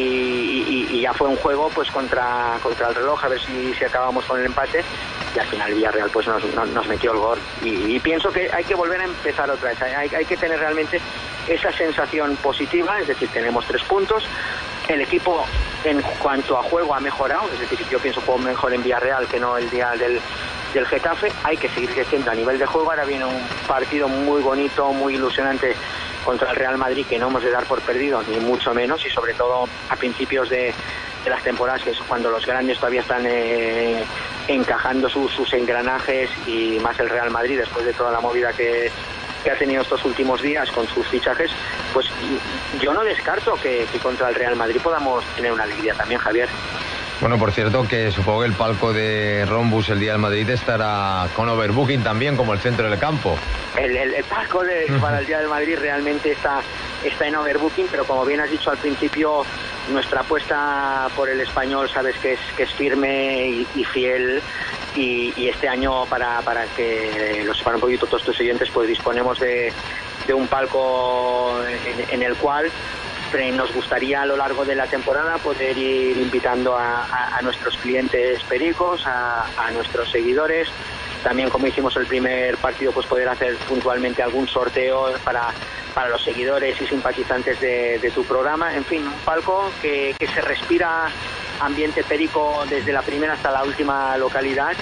y, y ya fue un juego pues contra contra el reloj, a ver si, si acabamos con el empate, y al final Villarreal pues nos, nos, nos metió el gol y, y pienso que hay que volver a empezar otra vez, hay, hay que tener realmente esa sensación positiva, es decir, tenemos tres puntos, el equipo en cuanto a juego ha mejorado, es decir, yo pienso que juego mejor en Villarreal que no el día del del Getafe, hay que seguir creciendo a nivel de juego. Ahora viene un partido muy bonito, muy ilusionante contra el Real Madrid, que no hemos de dar por perdido, ni mucho menos, y sobre todo a principios de, de las temporadas, que es cuando los grandes todavía están eh, encajando sus, sus engranajes, y más el Real Madrid, después de toda la movida que, que ha tenido estos últimos días con sus fichajes, pues yo no descarto que, que contra el Real Madrid podamos tener una alegría también, Javier. Bueno, por cierto, que supongo que el palco de Rhombus el día del Madrid estará con overbooking también, como el centro del campo. El, el, el palco de, para el día del Madrid realmente está, está en overbooking, pero como bien has dicho al principio, nuestra apuesta por el español, sabes que es, que es firme y, y fiel, y, y este año, para, para que lo sepan un poquito todos tus oyentes, pues disponemos de, de un palco en, en el cual nos gustaría a lo largo de la temporada poder ir invitando a, a, a nuestros clientes pericos, a, a nuestros seguidores. También, como hicimos el primer partido, pues poder hacer puntualmente algún sorteo para, para los seguidores y simpatizantes de, de tu programa. En fin, un palco que, que se respira ambiente perico desde la primera hasta la última localidad.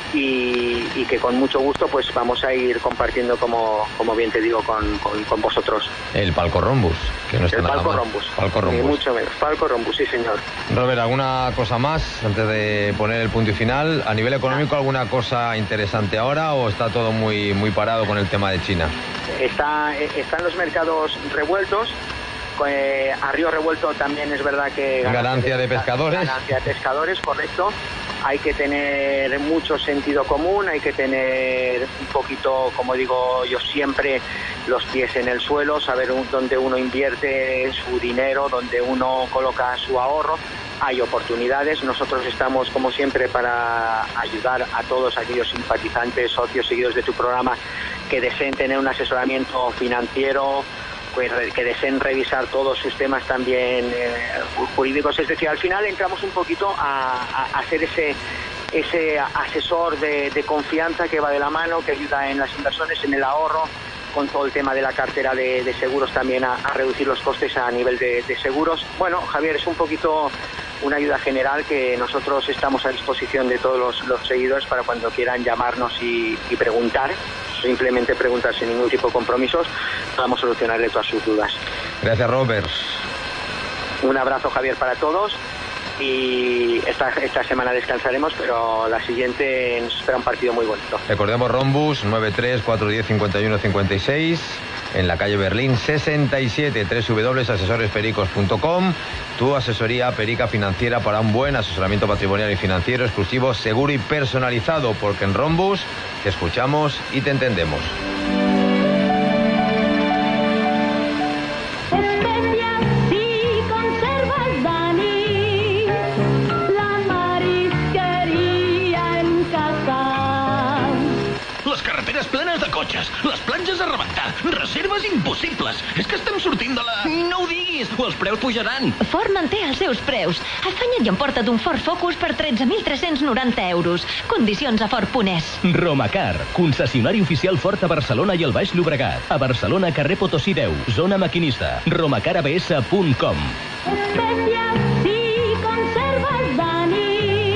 Y, y que con mucho gusto pues vamos a ir compartiendo, como, como bien te digo, con, con, con vosotros. El palco Rhombus, que no está el nada palco mal. Rhombus. Palco Rhombus. Sí, mucho menos. Palco Rhombus, sí, señor. Robert, ¿alguna cosa más antes de poner el punto y final? ¿A nivel económico alguna cosa interesante ahora o está todo muy, muy parado con el tema de China? Está, están los mercados revueltos. Eh, a río revuelto también es verdad que... Ganancia, ganancia de, de pescadores. Ganancia de pescadores, correcto. Hay que tener mucho sentido común, hay que tener un poquito, como digo yo siempre, los pies en el suelo, saber dónde uno invierte su dinero, dónde uno coloca su ahorro. Hay oportunidades, nosotros estamos como siempre para ayudar a todos aquellos simpatizantes, socios, seguidores de tu programa que deseen tener un asesoramiento financiero, pues que deseen revisar todos sus temas también eh, jurídicos. Es decir, al final entramos un poquito a, a hacer ese ese asesor de, de confianza que va de la mano, que ayuda en las inversiones, en el ahorro, con todo el tema de la cartera de, de seguros también a, a reducir los costes a nivel de, de seguros. Bueno, Javier, es un poquito una ayuda general que nosotros estamos a disposición de todos los, los seguidores para cuando quieran llamarnos y, y preguntar, simplemente preguntar sin ningún tipo de compromisos, podamos solucionarle todas sus dudas. Gracias, Robert. Un abrazo, Javier, para todos. Y esta, esta semana descansaremos, pero la siguiente nos espera un partido muy bonito. Recordemos Rhombus nueve tres cuatro uno cero cincuenta y uno cincuenta y seis en la calle Berlín sesenta y siete, doble u doble u doble u punto asesores pericos punto com. Tu asesoría perica financiera para un buen asesoramiento patrimonial y financiero exclusivo, seguro y personalizado, porque en Rhombus te escuchamos y te entendemos. Plenes de cotxes, les platges a rebentar, reserves impossibles. És que estem sortint de la... No ho diguis, o els preus pujaran. Ford manté els seus preus. Afanya't i emporta't un Ford Focus per tretze mil tres-cents noranta euros. Condicions a Ford punt es. Romacar, concessionari oficial Ford a Barcelona i el Baix Llobregat. A Barcelona, carrer Potosí deu, zona maquinista. romacar a b s punt com. Especial si conservas Dani.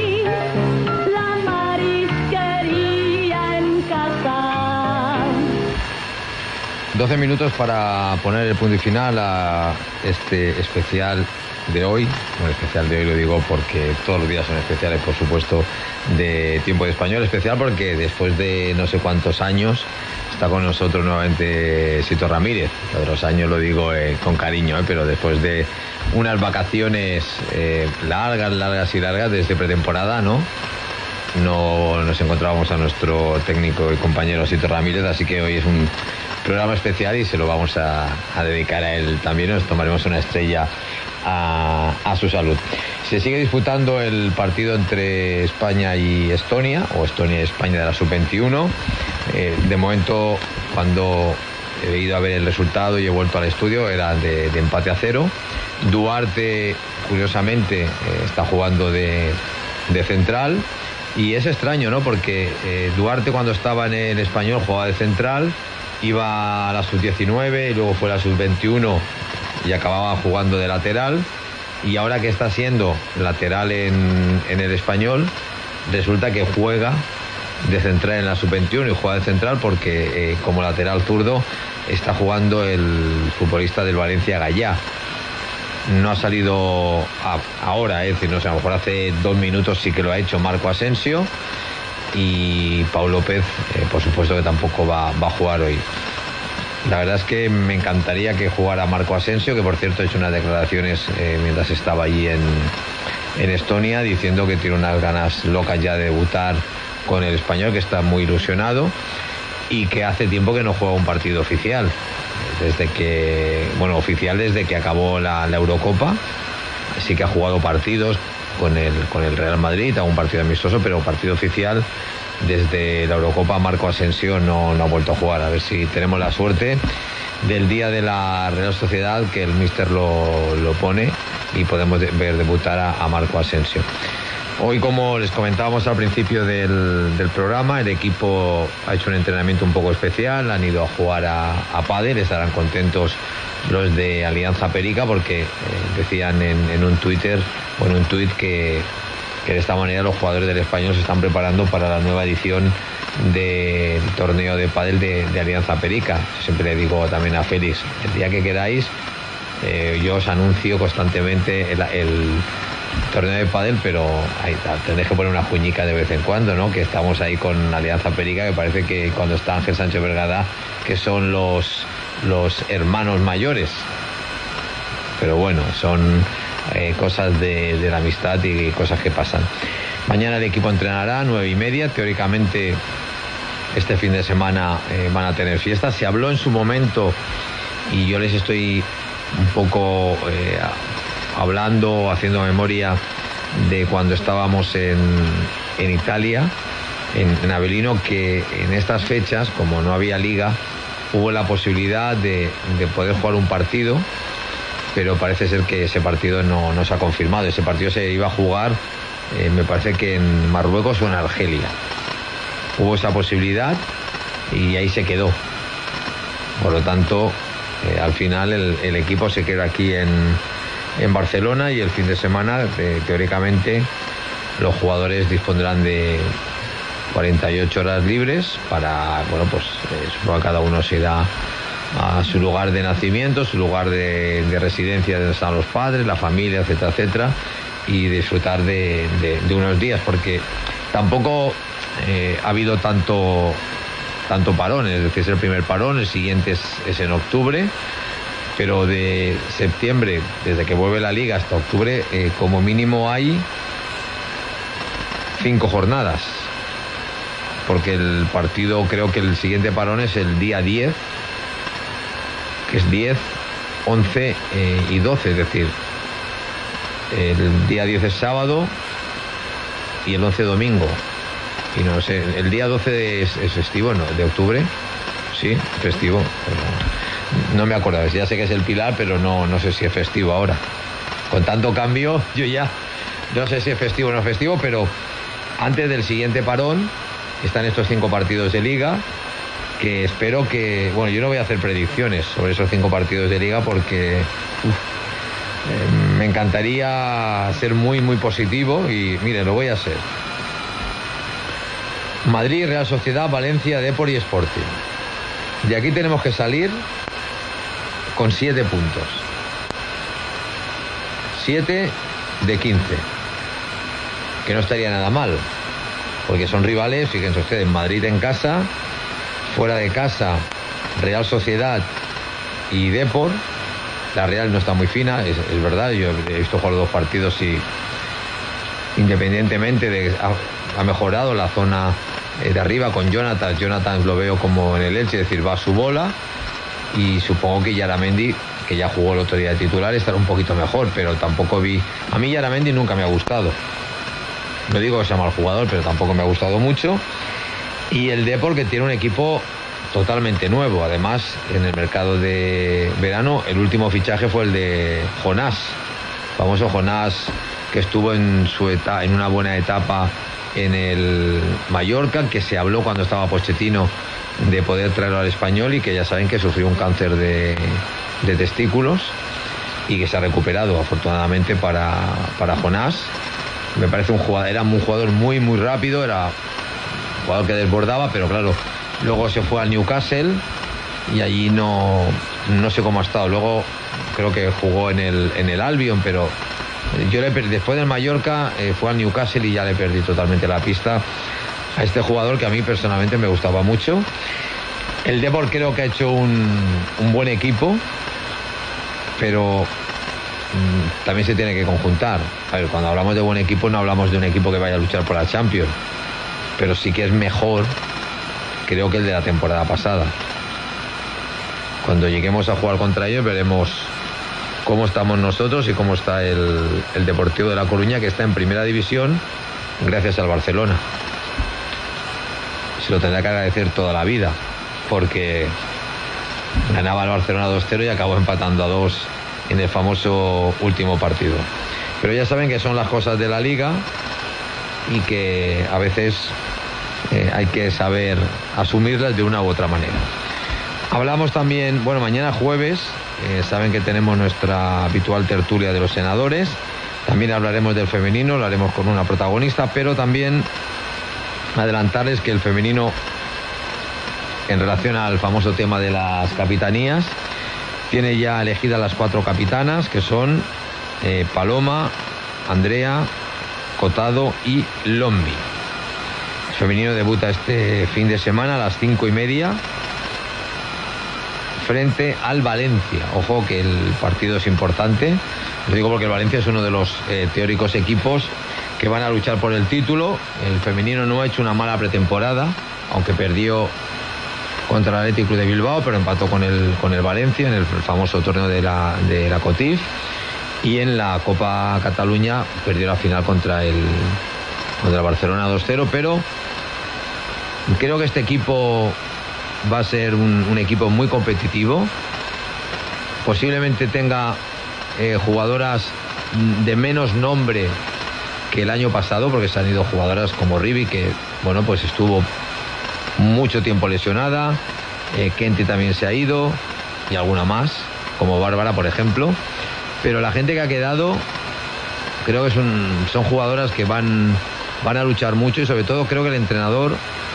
doce minutos para poner el punto y final a este especial de hoy. Bueno, especial de hoy lo digo porque todos los días son especiales, por supuesto, de Tiempo de Español. Especial porque después de no sé cuántos años está con nosotros nuevamente Sito Ramírez. Lo de los años lo digo eh, con cariño, eh, pero después de unas vacaciones eh, largas, largas y largas desde pretemporada, ¿no? No nos encontrábamos a nuestro técnico y compañero Sito Ramírez, así que hoy es un programa especial y se lo vamos a, a dedicar a él también. Nos tomaremos una estrella a, a su salud. Se sigue disputando el partido entre España y Estonia, o Estonia y España de la sub veintiuno. Eh, de momento, cuando he ido a ver el resultado y he vuelto al estudio, era de, de empate a cero. Duarte, curiosamente, eh, está jugando de, de central. Y es extraño, ¿no? Porque eh, Duarte, cuando estaba en el Español, jugaba de central, iba a la sub diecinueve y luego fue a la sub veintiuno y acababa jugando de lateral. Y ahora que está siendo lateral en, en el Español, resulta que juega de central en la sub veintiuno y juega de central porque eh, como lateral zurdo está jugando el futbolista del Valencia, Gallá. No ha salido a, ahora, es decir, no sé, a lo mejor hace dos minutos sí que lo ha hecho Marco Asensio, y Pau López, eh, por supuesto que tampoco va, va a jugar hoy. La verdad es que me encantaría que jugara Marco Asensio, que por cierto ha hecho unas declaraciones eh, mientras estaba allí en, en Estonia, diciendo que tiene unas ganas locas ya de debutar con el Español, que está muy ilusionado y que hace tiempo que no juega un partido oficial. Desde que, bueno, oficial desde que acabó la, la Eurocopa. Sí que ha jugado partidos con el, con el Real Madrid, algún partido amistoso, pero partido oficial desde la Eurocopa Marco Asensio no, no ha vuelto a jugar. A ver si tenemos la suerte del día de la Real Sociedad que el míster lo, lo pone y podemos de, ver debutar a, a Marco Asensio. Hoy, como les comentábamos al principio del, del programa, el equipo ha hecho un entrenamiento un poco especial, han ido a jugar a, a pádel, estarán contentos los de Alianza Perica porque eh, decían en, en un Twitter o en un tuit que, que de esta manera los jugadores del Español se están preparando para la nueva edición del torneo de pádel de, de Alianza Perica. Siempre le digo también a Félix, el día que queráis, eh, yo os anuncio constantemente el, el torneo de pádel, pero ahí tendréis que poner una cuñica de vez en cuando, ¿no? Que estamos ahí con Alianza Perica, que parece que cuando está Ángel Sánchez Vergada, que son los, los hermanos mayores. Pero bueno, son eh, cosas de, de la amistad y cosas que pasan. Mañana el equipo entrenará a nueve y media. Teóricamente este fin de semana eh, van a tener fiestas. Se habló en su momento, y yo les estoy un poco eh, hablando, haciendo memoria de cuando estábamos en, en Italia, en, en Avellino, que en estas fechas, como no había liga, hubo la posibilidad de, de poder jugar un partido, pero parece ser que ese partido no, no se ha confirmado. Ese partido se iba a jugar eh, me parece que en Marruecos o en Argelia. Hubo esa posibilidad y ahí se quedó. Por lo tanto, eh, al final el, el equipo se queda aquí en, en Barcelona y el fin de semana, eh, teóricamente, los jugadores dispondrán de cuarenta y ocho horas libres para, bueno, pues eh, supongo que cada uno se irá a su lugar de nacimiento, su lugar de, de residencia donde están los padres, la familia, etcétera, etcétera, y disfrutar de, de, de unos días, porque tampoco eh, ha habido tanto, tanto parón, es decir, es el primer parón, el siguiente es, es en octubre, pero de septiembre, desde que vuelve la liga hasta octubre, eh, como mínimo hay cinco jornadas, porque el partido, creo que el siguiente parón es el día diez, que es diez, once eh, y doce, es decir, el día diez es sábado y el once domingo, y no sé, el día doce es, es festivo, ¿no? De octubre, sí, festivo, pero no me acuerdo, ya sé que es el Pilar, pero no, no sé si es festivo ahora, con tanto cambio, yo ya no sé si es festivo o no es festivo, pero antes del siguiente parón están estos cinco partidos de liga, que espero que, bueno, yo no voy a hacer predicciones sobre esos cinco partidos de liga porque uf, eh, me encantaría ser muy, muy positivo y, mire, lo voy a ser. Madrid, Real Sociedad, Valencia, Depor y Sporting. De aquí tenemos que salir con siete puntos. siete de quince. Que no estaría nada mal, porque son rivales, fíjense ustedes, Madrid en casa, fuera de casa, Real Sociedad y Depor. La Real no está muy fina, es, es verdad, yo he visto jugar los dos partidos y independientemente de ha, ha mejorado la zona eh, de arriba con Jonathan. Jonathan lo veo como en el Elche, es decir, va a su bola, y supongo que Yaramendi, que ya jugó el otro día de titular, estará un poquito mejor, pero tampoco vi... A mí Yaramendi nunca me ha gustado. No digo que sea mal jugador, pero tampoco me ha gustado mucho. Y el Depor, que tiene un equipo totalmente nuevo. Además, en el mercado de verano, el último fichaje fue el de Jonás, famoso Jonás, que estuvo en su etapa, en una buena etapa en el Mallorca, que se habló cuando estaba Pochettino de poder traerlo al Español, y que ya saben que sufrió un cáncer de, de testículos y que se ha recuperado afortunadamente para, para Jonás. Me parece un jugador, era un jugador muy muy rápido, era un jugador que desbordaba, pero claro, luego se fue al Newcastle y allí no, no sé cómo ha estado. Luego creo que jugó en el, en el Albion, pero yo le perdí, después del Mallorca eh, fue al Newcastle y ya le perdí totalmente la pista a este jugador, que a mí personalmente me gustaba mucho. El Depor creo que ha hecho un, un buen equipo, pero también se tiene que conjuntar. A ver, cuando hablamos de buen equipo no hablamos de un equipo que vaya a luchar por la Champions, pero sí que es mejor, creo, que el de la temporada pasada. Cuando lleguemos a jugar contra ellos veremos cómo estamos nosotros y cómo está el, el Deportivo de La Coruña, que está en primera división gracias al Barcelona. Se lo tendrá que agradecer toda la vida, porque ganaba el Barcelona dos cero y acabó empatando a dos en el famoso último partido. Pero ya saben que son las cosas de la liga y que a veces eh, hay que saber asumirlas de una u otra manera. Hablamos también, bueno, mañana jueves, eh, saben que tenemos nuestra habitual tertulia de los senadores. También hablaremos del femenino, lo haremos con una protagonista, pero también adelantarles que el femenino, en relación al famoso tema de las capitanías, tiene ya elegidas las cuatro capitanas, que son eh, Paloma, Andrea, Cotado y Lombi. El femenino debuta este fin de semana a las cinco y media frente al Valencia. Ojo que el partido es importante, lo digo porque el Valencia es uno de los eh, teóricos equipos que van a luchar por el título. El femenino no ha hecho una mala pretemporada, aunque perdió contra el Athletic Club de Bilbao, pero empató con el, con el Valencia en el famoso torneo de la, de la Cotif, y en la Copa Cataluña perdió la final contra el, contra el Barcelona dos cero, pero creo que este equipo va a ser un, un equipo muy competitivo. Posiblemente tenga eh, jugadoras de menos nombre que el año pasado, porque se han ido jugadoras como Rivi, que bueno, pues estuvo mucho tiempo lesionada, eh, Kenty también se ha ido, y alguna más, como Bárbara, por ejemplo. Pero la gente que ha quedado, creo que son, son jugadoras que van, van a luchar mucho, y sobre todo creo que el entrenador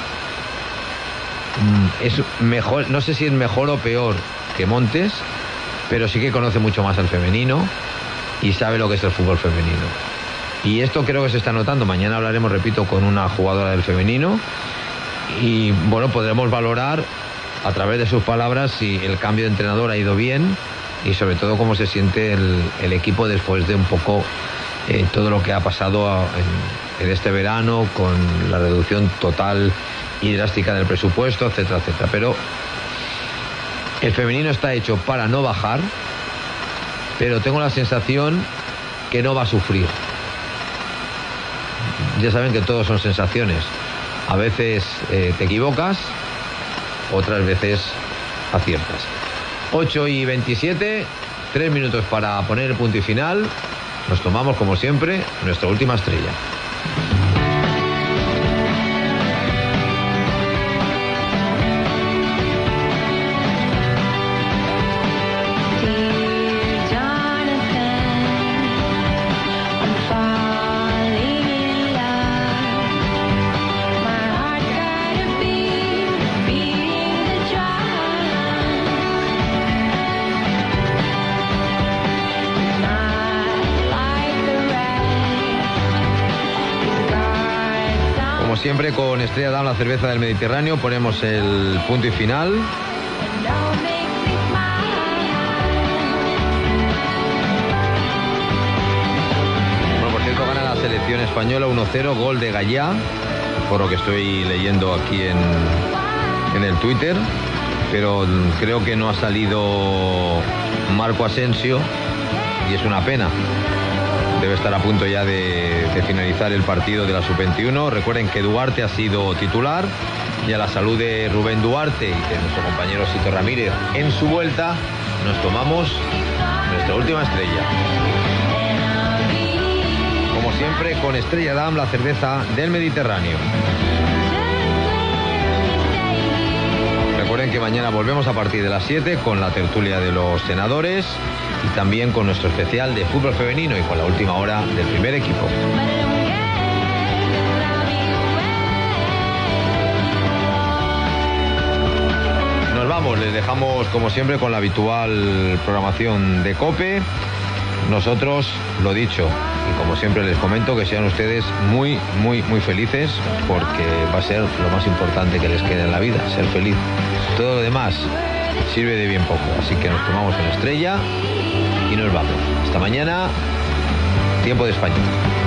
mm, es mejor, no sé si es mejor o peor que Montes, pero sí que conoce mucho más al femenino y sabe lo que es el fútbol femenino. Y esto creo que se está notando. Mañana hablaremos, repito, con una jugadora del femenino y bueno, podremos valorar a través de sus palabras si el cambio de entrenador ha ido bien y sobre todo cómo se siente el, el equipo después de un poco eh, todo lo que ha pasado en, en este verano, con la reducción total y drástica del presupuesto, etcétera, etcétera. Pero el femenino está hecho para no bajar, pero tengo la sensación que no va a sufrir. Ya saben que todo son sensaciones. A veces eh, te equivocas, otras veces aciertas. ocho y veintisiete, tres minutos para poner el punto y final. Nos tomamos, como siempre, nuestra última estrella. Siempre con Estrella Damm, la cerveza del Mediterráneo, ponemos el punto y final. Bueno, por cierto, gana la selección española uno cero, gol de Gallá, por lo que estoy leyendo aquí en, en el Twitter, pero creo que no ha salido Marco Asensio y es una pena. Debe estar a punto ya de, de finalizar el partido de la sub veintiuno. Recuerden que Duarte ha sido titular y a la salud de Rubén Duarte y de nuestro compañero Sito Ramírez en su vuelta nos tomamos nuestra última estrella. Como siempre con Estrella Damm, la cerveza del Mediterráneo. Recuerden que mañana volvemos a partir de las siete con la tertulia de los senadores y también con nuestro especial de fútbol femenino y con la última hora del primer equipo. Nos vamos, les dejamos como siempre con la habitual programación de COPE. Nosotros, lo dicho, y como siempre les comento, que sean ustedes muy, muy, muy felices, porque va a ser lo más importante que les quede en la vida, ser feliz. Todo lo demás sirve de bien poco, así que nos tomamos una estrella y nos vamos. Hasta mañana, tiempo de España.